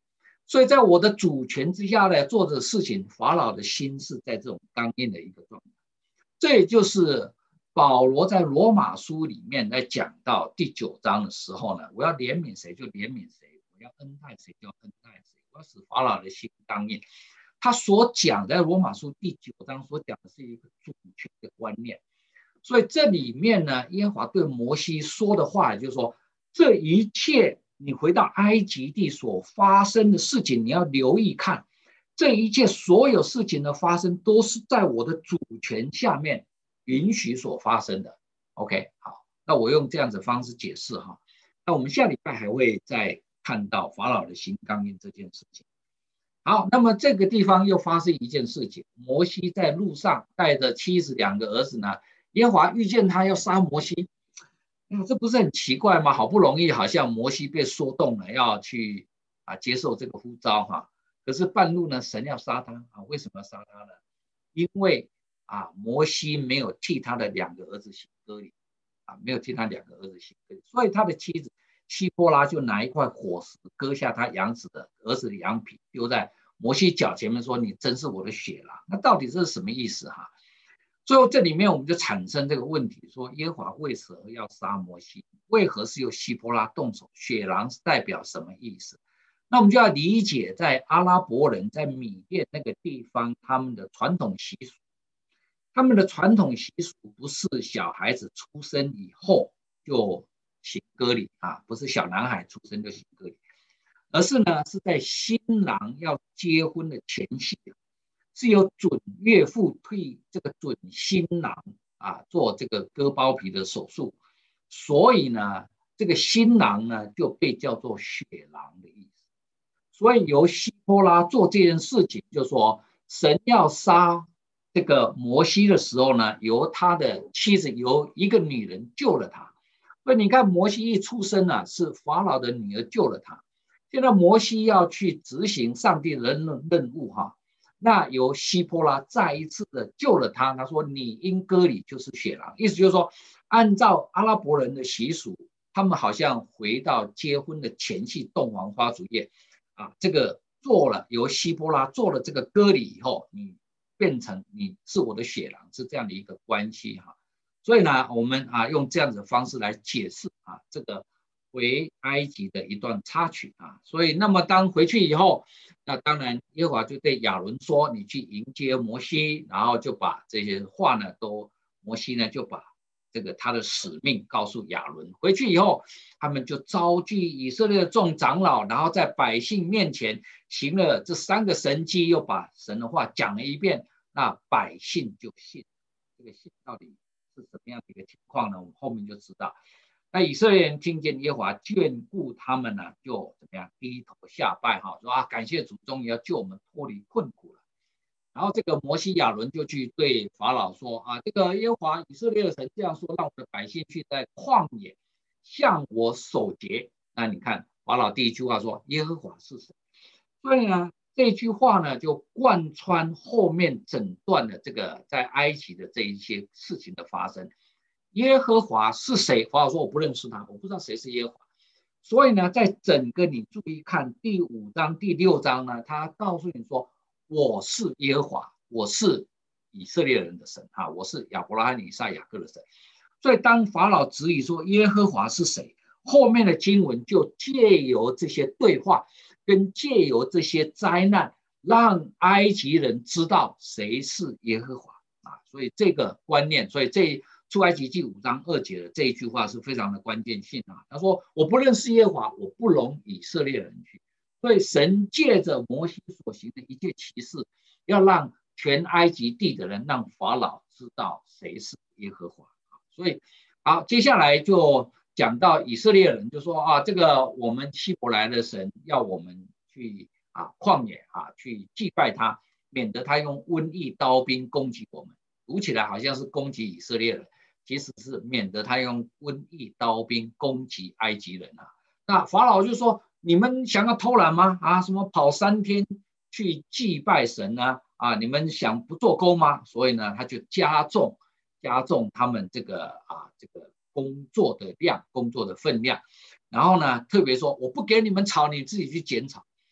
所以在我的主权之下呢，做的事情，法老的心是在这种刚硬的一个状态。这也就是保罗在罗马书里面来讲到第九章的时候呢，我要怜悯谁就怜悯谁，我要恩待谁就恩待谁，我要使法老的心刚硬。他所讲在罗马书第九章所讲的是一个主权的观念。所以这里面呢，耶和华对摩西说的话就是说，这一切你回到埃及地所发生的事情，你要留意看，这一切所有事情的发生都是在我的主权下面允许所发生的。 OK， 好，那我用这样子的方式解释哈。那我们下礼拜还会再看到法老的心刚硬这件事情。好，那么这个地方又发生一件事情，摩西在路上带着妻子两个儿子呢，耶和华遇见他要杀摩西，嗯，这不是很奇怪吗？好不容易好像摩西被说动了，要去啊接受这个呼召哈，可是半路呢，神要杀他啊，为什么要杀他呢？因为啊摩西没有替他的两个儿子行割礼啊，没有替他两个儿子行割礼，所以他的妻子希波拉就拿一块火石割下他养子的儿子的羊皮，丢在摩西脚前面说：“你真是我的血狼。”那到底这是什么意思哈？最后这里面我们就产生这个问题，说耶和华为何要杀摩西？为何是由希波拉动手？血狼是代表什么意思？那我们就要理解，在阿拉伯人在米甸那个地方，他们的传统习俗，他们的传统习俗不是小孩子出生以后就行割礼啊，不是小男孩出生就行割礼，而是呢是在新郎要结婚的前夕，是由准岳父替这个准新郎啊做这个割包皮的手术，所以呢，这个新郎呢就被叫做血狼的意思。所以由希波拉做这件事情，就是说神要杀这个摩西的时候呢，由他的妻子由一个女人救了他。所以你看，摩西一出生啊，是法老的女儿救了他。现在摩西要去执行上帝的任务哈。那由希波拉再一次的救了他，他说你因割礼就是血狼，意思就是说，按照阿拉伯人的习俗，他们好像回到结婚的前夕，洞房花烛夜啊，这个做了由希波拉做了这个割礼以后，你变成你是我的血狼，是这样的一个关系哈。所以呢，我们啊用这样子的方式来解释啊这个回埃及的一段插曲啊。所以那么当回去以后，那当然耶和华就对亚伦说，你去迎接摩西，然后就把这些话呢都摩西呢就把这个他的使命告诉亚伦。回去以后，他们就召集以色列的众长老，然后在百姓面前行了这三个神迹，又把神的话讲了一遍，那百姓就信。这个信到底是什么样的一个情况呢？我们后面就知道。那以色列人听见耶和华眷顾他们呢，就怎么样低头下拜哈，说啊感谢主，终于要救我们脱离困苦了。然后这个摩西亚伦就去对法老说啊，这个耶和华以色列的神这样说，让我的百姓去在旷野向我守节。那你看法老第一句话说耶和华是谁？所以呢这句话呢就贯穿后面整段的这个在埃及的这一些事情的发生。耶和华是谁？法老说我不认识他，我不知道谁是耶和华。所以呢在整个你注意看第五章第六章呢，他告诉你说我是耶和华，我是以色列人的神啊，我是亚伯拉罕以撒雅各的神。所以当法老质疑说耶和华是谁，后面的经文就借由这些对话跟借由这些灾难，让埃及人知道谁是耶和华啊。所以这个观念，所以这出埃及记五章二节的这一句话是非常的关键性啊。他说我不认识耶和华，我不容以色列人去。所以神借着摩西所行的一切奇事，要让全埃及地的人，让法老知道谁是耶和华。所以好，接下来就讲到以色列人就说啊，这个我们希伯来的神要我们去啊旷野啊去祭拜他，免得他用瘟疫刀兵攻击我们。读起来好像是攻击以色列人，其实是免得他用瘟疫刀兵攻击埃及人啊。那法老就说你们想要偷懒吗？啊，什么跑三天去祭拜神呢？啊，你们想不做工吗？所以呢，他就加重加重他们这个啊这个工作的量，工作的分量。然后呢，特别说我不给你们草，你自己去捡草。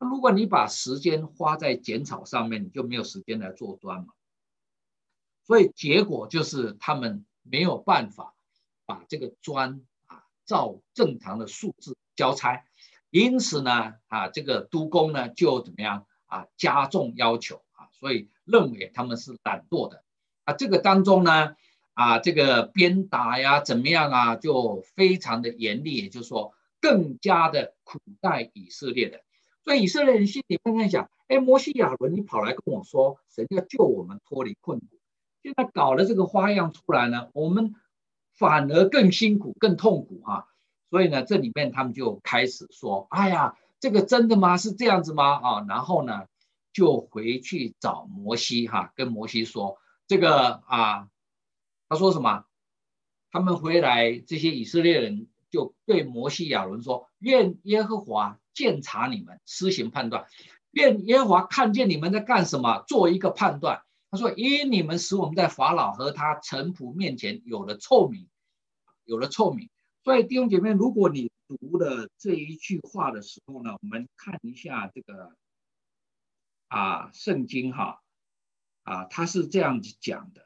那如果你把时间花在剪草上面，你就没有时间来做砖嘛。所以结果就是他们没有办法把这个砖啊照正常的数字交差，因此呢啊这个督工呢就怎么样啊加重要求啊，所以认为他们是懒惰的啊。这个当中呢啊这个鞭打呀怎么样啊就非常的严厉，也就是说更加的苦待以色列人。所以以色列人心里面在想，哎，摩西亚伦，你跑来跟我说神要救我们脱离困苦。现在搞了这个花样出来呢，我们反而更辛苦、更痛苦哈、啊。所以呢，这里面他们就开始说：“哎呀，这个真的吗？是这样子吗？”啊，然后呢，就回去找摩西哈、啊，跟摩西说：“这个啊，他说什么？他们回来，这些以色列人就对摩西亚伦说：愿耶和华鉴察你们，施行判断；愿耶和华看见你们在干什么，做一个判断。”他说：“因你们使我们在法老和他臣仆面前有了臭名，有了臭名。”所以弟兄姐妹，如果你读了这一句话的时候呢，我们看一下这个啊圣经哈啊，他是这样子讲的。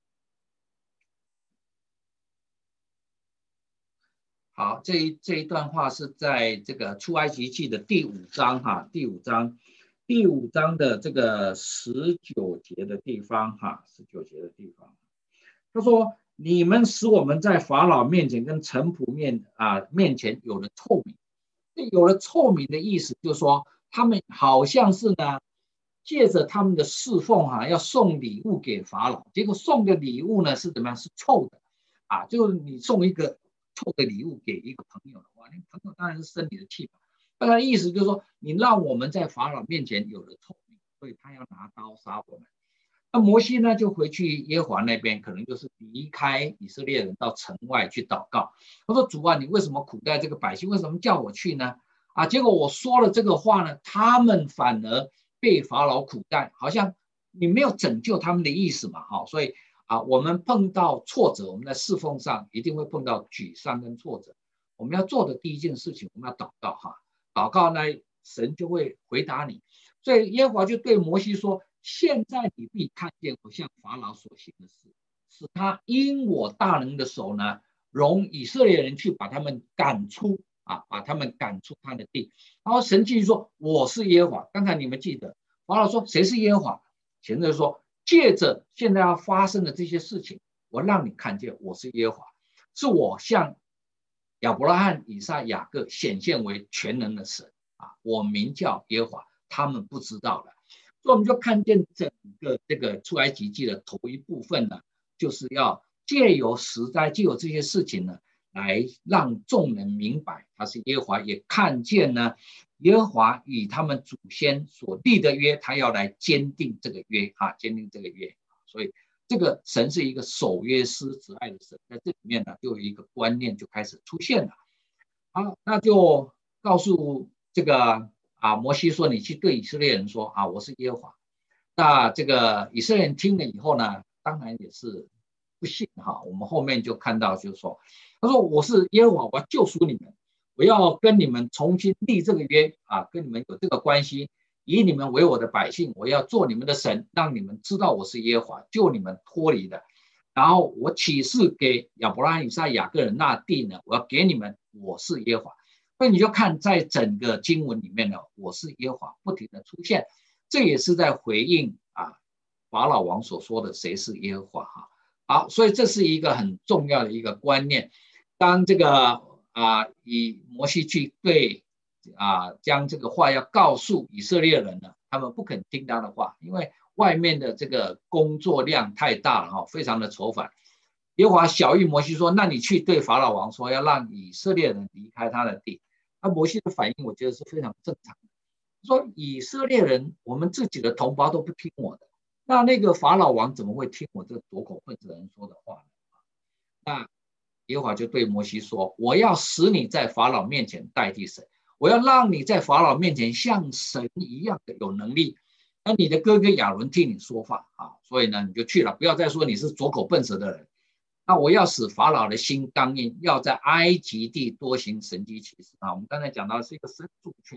好，这一这一段话是在这个出埃及记的第五章哈，第五章。第五章的这个十九节的地方哈，十九节的地方，他说：“你们使我们在法老面前跟臣仆面啊面前有了臭名。”有了臭名的意思，就是说他们好像是呢，借着他们的侍奉哈、啊，要送礼物给法老，结果送的礼物呢是怎么样？是臭的啊！就是你送一个臭的礼物给一个朋友的话，那朋友当然是生你的气嘛。那他的意思就是说，你让我们在法老面前有了臭名，所以他要拿刀杀我们。那摩西呢，就回去耶和华那边，可能就是离开以色列人到城外去祷告。他说：“主啊，你为什么苦待这个百姓？为什么叫我去呢？啊，结果我说了这个话呢，他们反而被法老苦待，好像你没有拯救他们的意思嘛。哈，所以啊，我们碰到挫折，我们在侍奉上一定会碰到沮丧跟挫折。我们要做的第一件事情，我们要祷告哈。”祷告呢，神就会回答你。所以耶和华就对摩西说：“现在你必看见我向法老所行的事，使他因我大能的手呢，容以色列人去把他们赶出啊，把他们赶出他的地。”然后神继续说：“我是耶和华。”刚才你们记得，法老说：“谁是耶和华？”现在说：“借着现在要发生的这些事情，我让你看见我是耶和华，是我向亚伯拉罕、以撒、雅各显现为全能的神啊！我名叫耶和华，他们不知道了。”所以我们就看见整个这个出埃及记的头一部分呢，就是要借由十灾，借由这些事情呢，来让众人明白他是耶和华，也看见呢耶和华与他们祖先所立的约，他要来坚定这个约啊，坚定这个约。所以这个神是一个守约施慈爱的神，在这里面呢，就有一个观念就开始出现了。好，那就告诉这个啊，摩西说：“你去对以色列人说啊，我是耶和华。”那这个以色列人听了以后呢，当然也是不信哈。我们后面就看到，就是说，他说：“我是耶和华，我要救赎你们，我要跟你们重新立这个约啊，跟你们有这个关系。以你们为我的百姓，我要做你们的神，让你们知道我是耶和华，救你们脱离的。然后我启示给亚伯拉罕、以撒、雅各人那地呢，我要给你们，我是耶和华。”所以你就看在整个经文里面呢，我是耶和华不停的出现，这也是在回应啊法老王所说的谁是耶和华哈。好，所以这是一个很重要的一个观念。当这个啊以摩西去对啊将这个话要告诉以色列人呢，他们不肯听他的话，因为外面的这个工作量太大了哈，非常的愁烦。耶和华晓谕摩西说：“那你去对法老王说，要让以色列人离开他的地。”那摩西的反应，我觉得是非常正常的。说以色列人，我们自己的同胞都不听我的，那那个法老王怎么会听我这个夺口混子人说的话呢？那耶和华就对摩西说：“我要使你在法老面前代替神，我要让你在法老面前像神一样的有能力。那你的哥哥亚伦替你说话啊，所以呢，你就去了，不要再说你是拙口笨舌的人。那我要使法老的心刚硬，要在埃及地多行神迹奇事啊。我们刚才讲到是一个神主权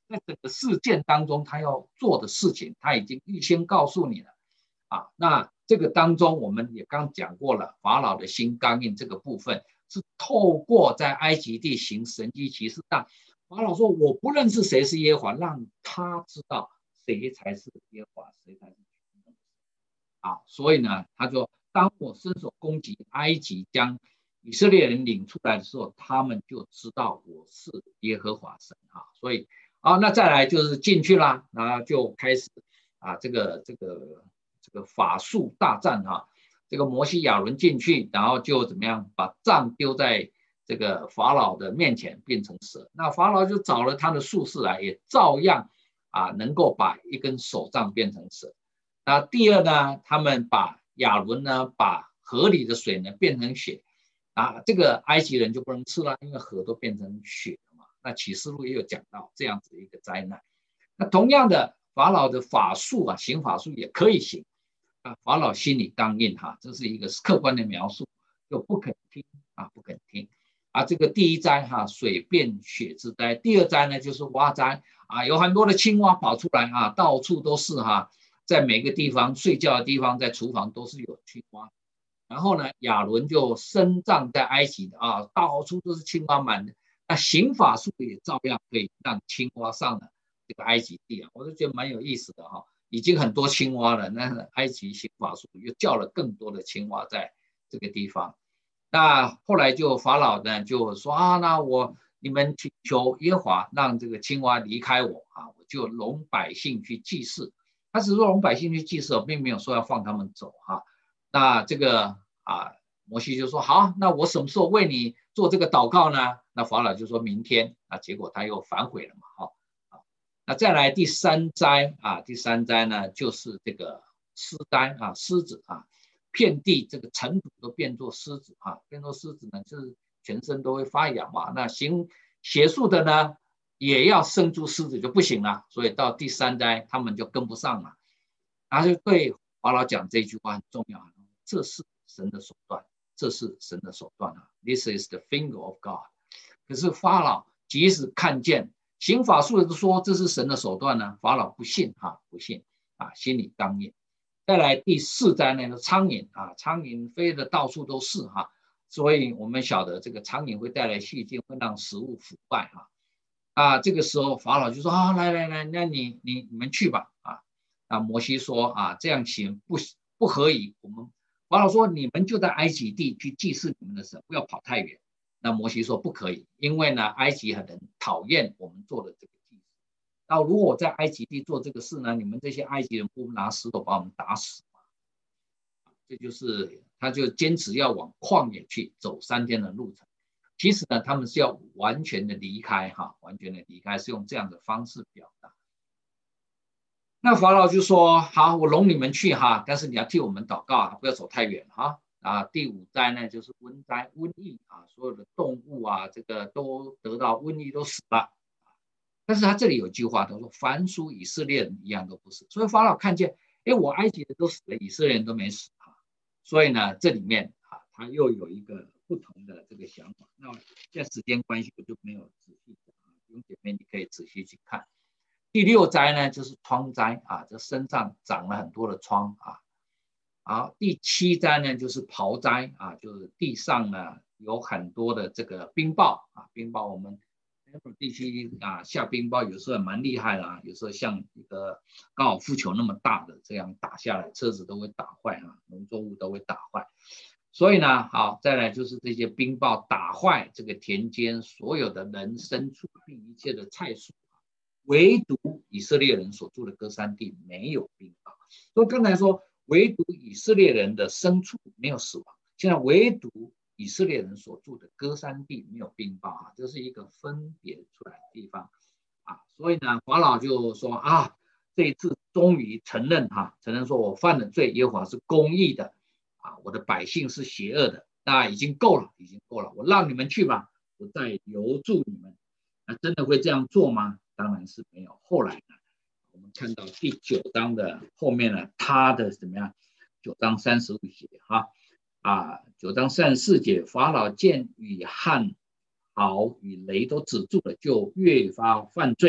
在整个事件当中他要做的事情，他已经预先告诉你了啊。那这个当中我们也刚讲过了，法老的心刚硬这个部分是透过在埃及地行神迹奇事，让法老说我不认识谁是耶和华，让他知道谁才是耶和华，谁才是啊。所以呢，他说当我伸手攻击埃及，将以色列人领出来的时候，他们就知道我是耶和华神啊。所以啊，那再来就是进去啦，然后就开始啊，这个这个这个法术大战啊。这个摩西亚伦进去，然后就怎么样把杖丢在这个法老的面前，变成蛇。那法老就找了他的术士来，也照样啊能够把一根手杖变成蛇。那第二呢，他们把亚伦呢把河里的水呢变成血。啊，这个埃及人就不能吃了，因为河都变成血了嘛。那启示录也有讲到这样子一个灾难。那同样的，法老的法术啊，行法术也可以行啊。法老心里刚硬哈，这是一个客观的描述，就不肯听啊，不肯听啊。这个第一灾哈，水变血之灾；第二灾呢，就是蛙灾啊，有很多的青蛙跑出来啊，到处都是哈，在每个地方睡觉的地方，在厨房都是有青蛙。然后呢，亚伦就深葬在埃及的啊，到处都是青蛙满的。那行法术也照样可以让青蛙上了这个埃及地啊，我就觉得蛮有意思的哈。已经很多青蛙了，那埃及行法术又叫了更多的青蛙在这个地方。那后来就法老呢就说啊，那我你们请求耶和华让这个青蛙离开我啊，我就容百姓去祭祀。他只是说容百姓去祭祀，并没有说要放他们走哈。那这个啊，摩西就说好，那我什么时候为你做这个祷告呢？那法老就说明天，那结果他又反悔了嘛，哈、啊。那再来第三灾啊，第三灾呢就是这个狮灾啊，狮子啊，遍地这个尘土都变作狮子啊，变作狮子呢，就是全身都会发痒嘛。那行邪术的呢，也要生出狮子就不行了，所以到第三灾他们就跟不上了，然后就对法老讲这句话很重要，这是神的手段，这是神的手段啊 ，This is the finger of God。可是法老即使看见行法术的说这是神的手段呢，法老不信哈，不信啊，心里刚硬。再来第四灾呢，苍蝇啊，苍蝇飞的到处都是哈，所以我们晓得这个苍蝇会带来细菌，会让食物腐败哈。啊，这个时候法老就说啊，来来来，那你你你们去吧啊。啊，摩西说啊，这样行不不可以。我们法老说，你们就在埃及地去祭祀你们的神，不要跑太远。那摩西说不可以，因为呢，埃及很人讨厌我们做的这个祭祀。那如果我在埃及地做这个事呢，你们这些埃及人不拿石头把我们打死吗？这就是他就坚持要往旷野去走三天的路程。其实呢，他们是要完全的离开哈，完全的离开，是用这样的方式表达。那法老就说：“好，我容你们去哈，但是你要替我们祷告啊，不要走太远哈。”啊，第五灾呢就是瘟灾，瘟疫啊，所有的动物啊，这个都得到瘟疫都死了。但是他这里有句话，他说：“凡属以色列人一样都不死。”所以法老看见，哎，我埃及人都死了，以色列人都没死啊。所以呢，这里面啊，他又有一个不同的这个想法。那现在时间关系，我就没有仔细讲啊，弟兄姐妹你可以仔细去看。第六灾呢，就是疮灾啊，这身上长了很多的疮啊。好，第七灾呢，就是雹灾啊，就是地上呢有很多的这个冰雹啊，冰雹我们地区啊下冰雹有时候蛮厉害的啊，有时候像一个高尔夫球那么大的这样打下来，车子都会打坏啊，农作物都会打坏。所以呢，好，再来就是这些冰雹打坏这个田间所有的人牲畜并一切的菜蔬。唯独以色列人所住的歌珊地没有冰雹，所以刚才说唯独以色列人的牲畜没有死亡，现在唯独以色列人所住的歌珊地没有冰雹啊，这是一个分别出来的地方啊。所以呢，法老就说啊，这一次终于承认哈、啊，承认说我犯了罪，耶和华是公义的啊，我的百姓是邪恶的，那已经够了，已经够了，我让你们去吧，不再留住你们。那真的会这样做吗？当然是没有。后来呢，我们看到第九章的后面呢，他的怎么样？九章三十五节哈啊，九章三十四节，法老见雨和雹与雷都止住了，就越发犯罪，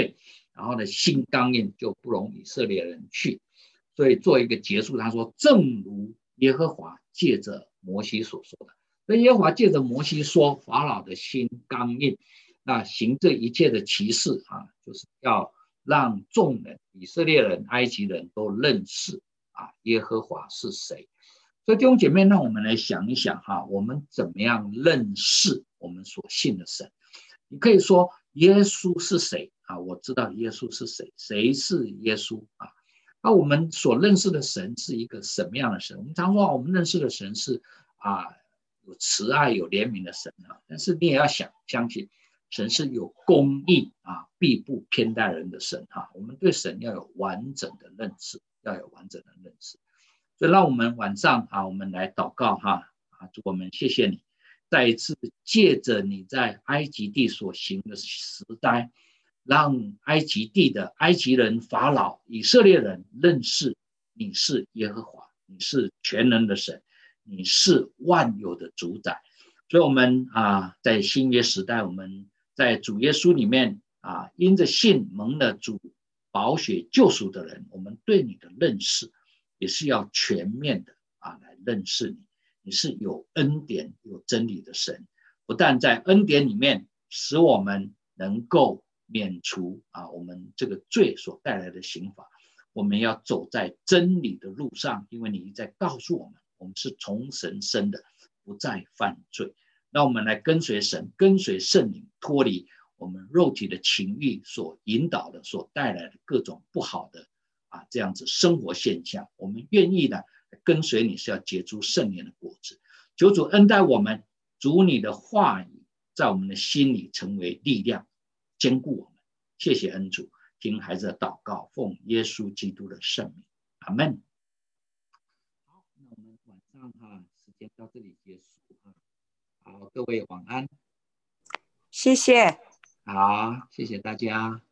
然后呢，心刚硬就不容以色列人去。所以做一个结束，他说：“正如耶和华借着摩西所说的。”所以耶和华借着摩西说，法老的心刚硬，那行这一切的奇事啊，就是要让众人、以色列人、埃及人都认识啊，耶和华是谁。所以弟兄姐妹，让我们来想一想哈，我们怎么样认识我们所信的神？你可以说耶稣是谁啊？我知道耶稣是谁，谁是耶稣啊？那我们所认识的神是一个什么样的神？我们常说我们认识的神是啊有慈爱、有怜悯的神啊，但是你也要想相信神是有公义啊，必不偏待人的神哈、啊。我们对神要有完整的认识，要有完整的认识。所以让我们晚上啊，我们来祷告哈啊，主我们谢谢你，再一次借着你在埃及地所行的时代，让埃及地的埃及人、法老、以色列人认识你是耶和华，你是全能的神，你是万有的主宰。所以我们啊，在新约时代，我们在主耶稣里面啊，因着信蒙了主宝血救赎的人，我们对你的认识也是要全面的啊来认识你。你是有恩典、有真理的神，不但在恩典里面使我们能够免除啊我们这个罪所带来的刑罚，我们要走在真理的路上，因为你在告诉我们，我们是从神生的，不再犯罪。那我们来跟随神，跟随圣灵，脱离我们肉体的情欲所引导的、所带来的各种不好的啊这样子生活现象。我们愿意的跟随你，是要结出圣灵的果子。求主恩待我们，主你的话语在我们的心里成为力量，坚固我们。谢谢恩主，听孩子的祷告，奉耶稣基督的圣名，阿们。好，那我们晚上哈时间到这里结束哈。好，各位晚安。 谢谢。 好，谢谢大家。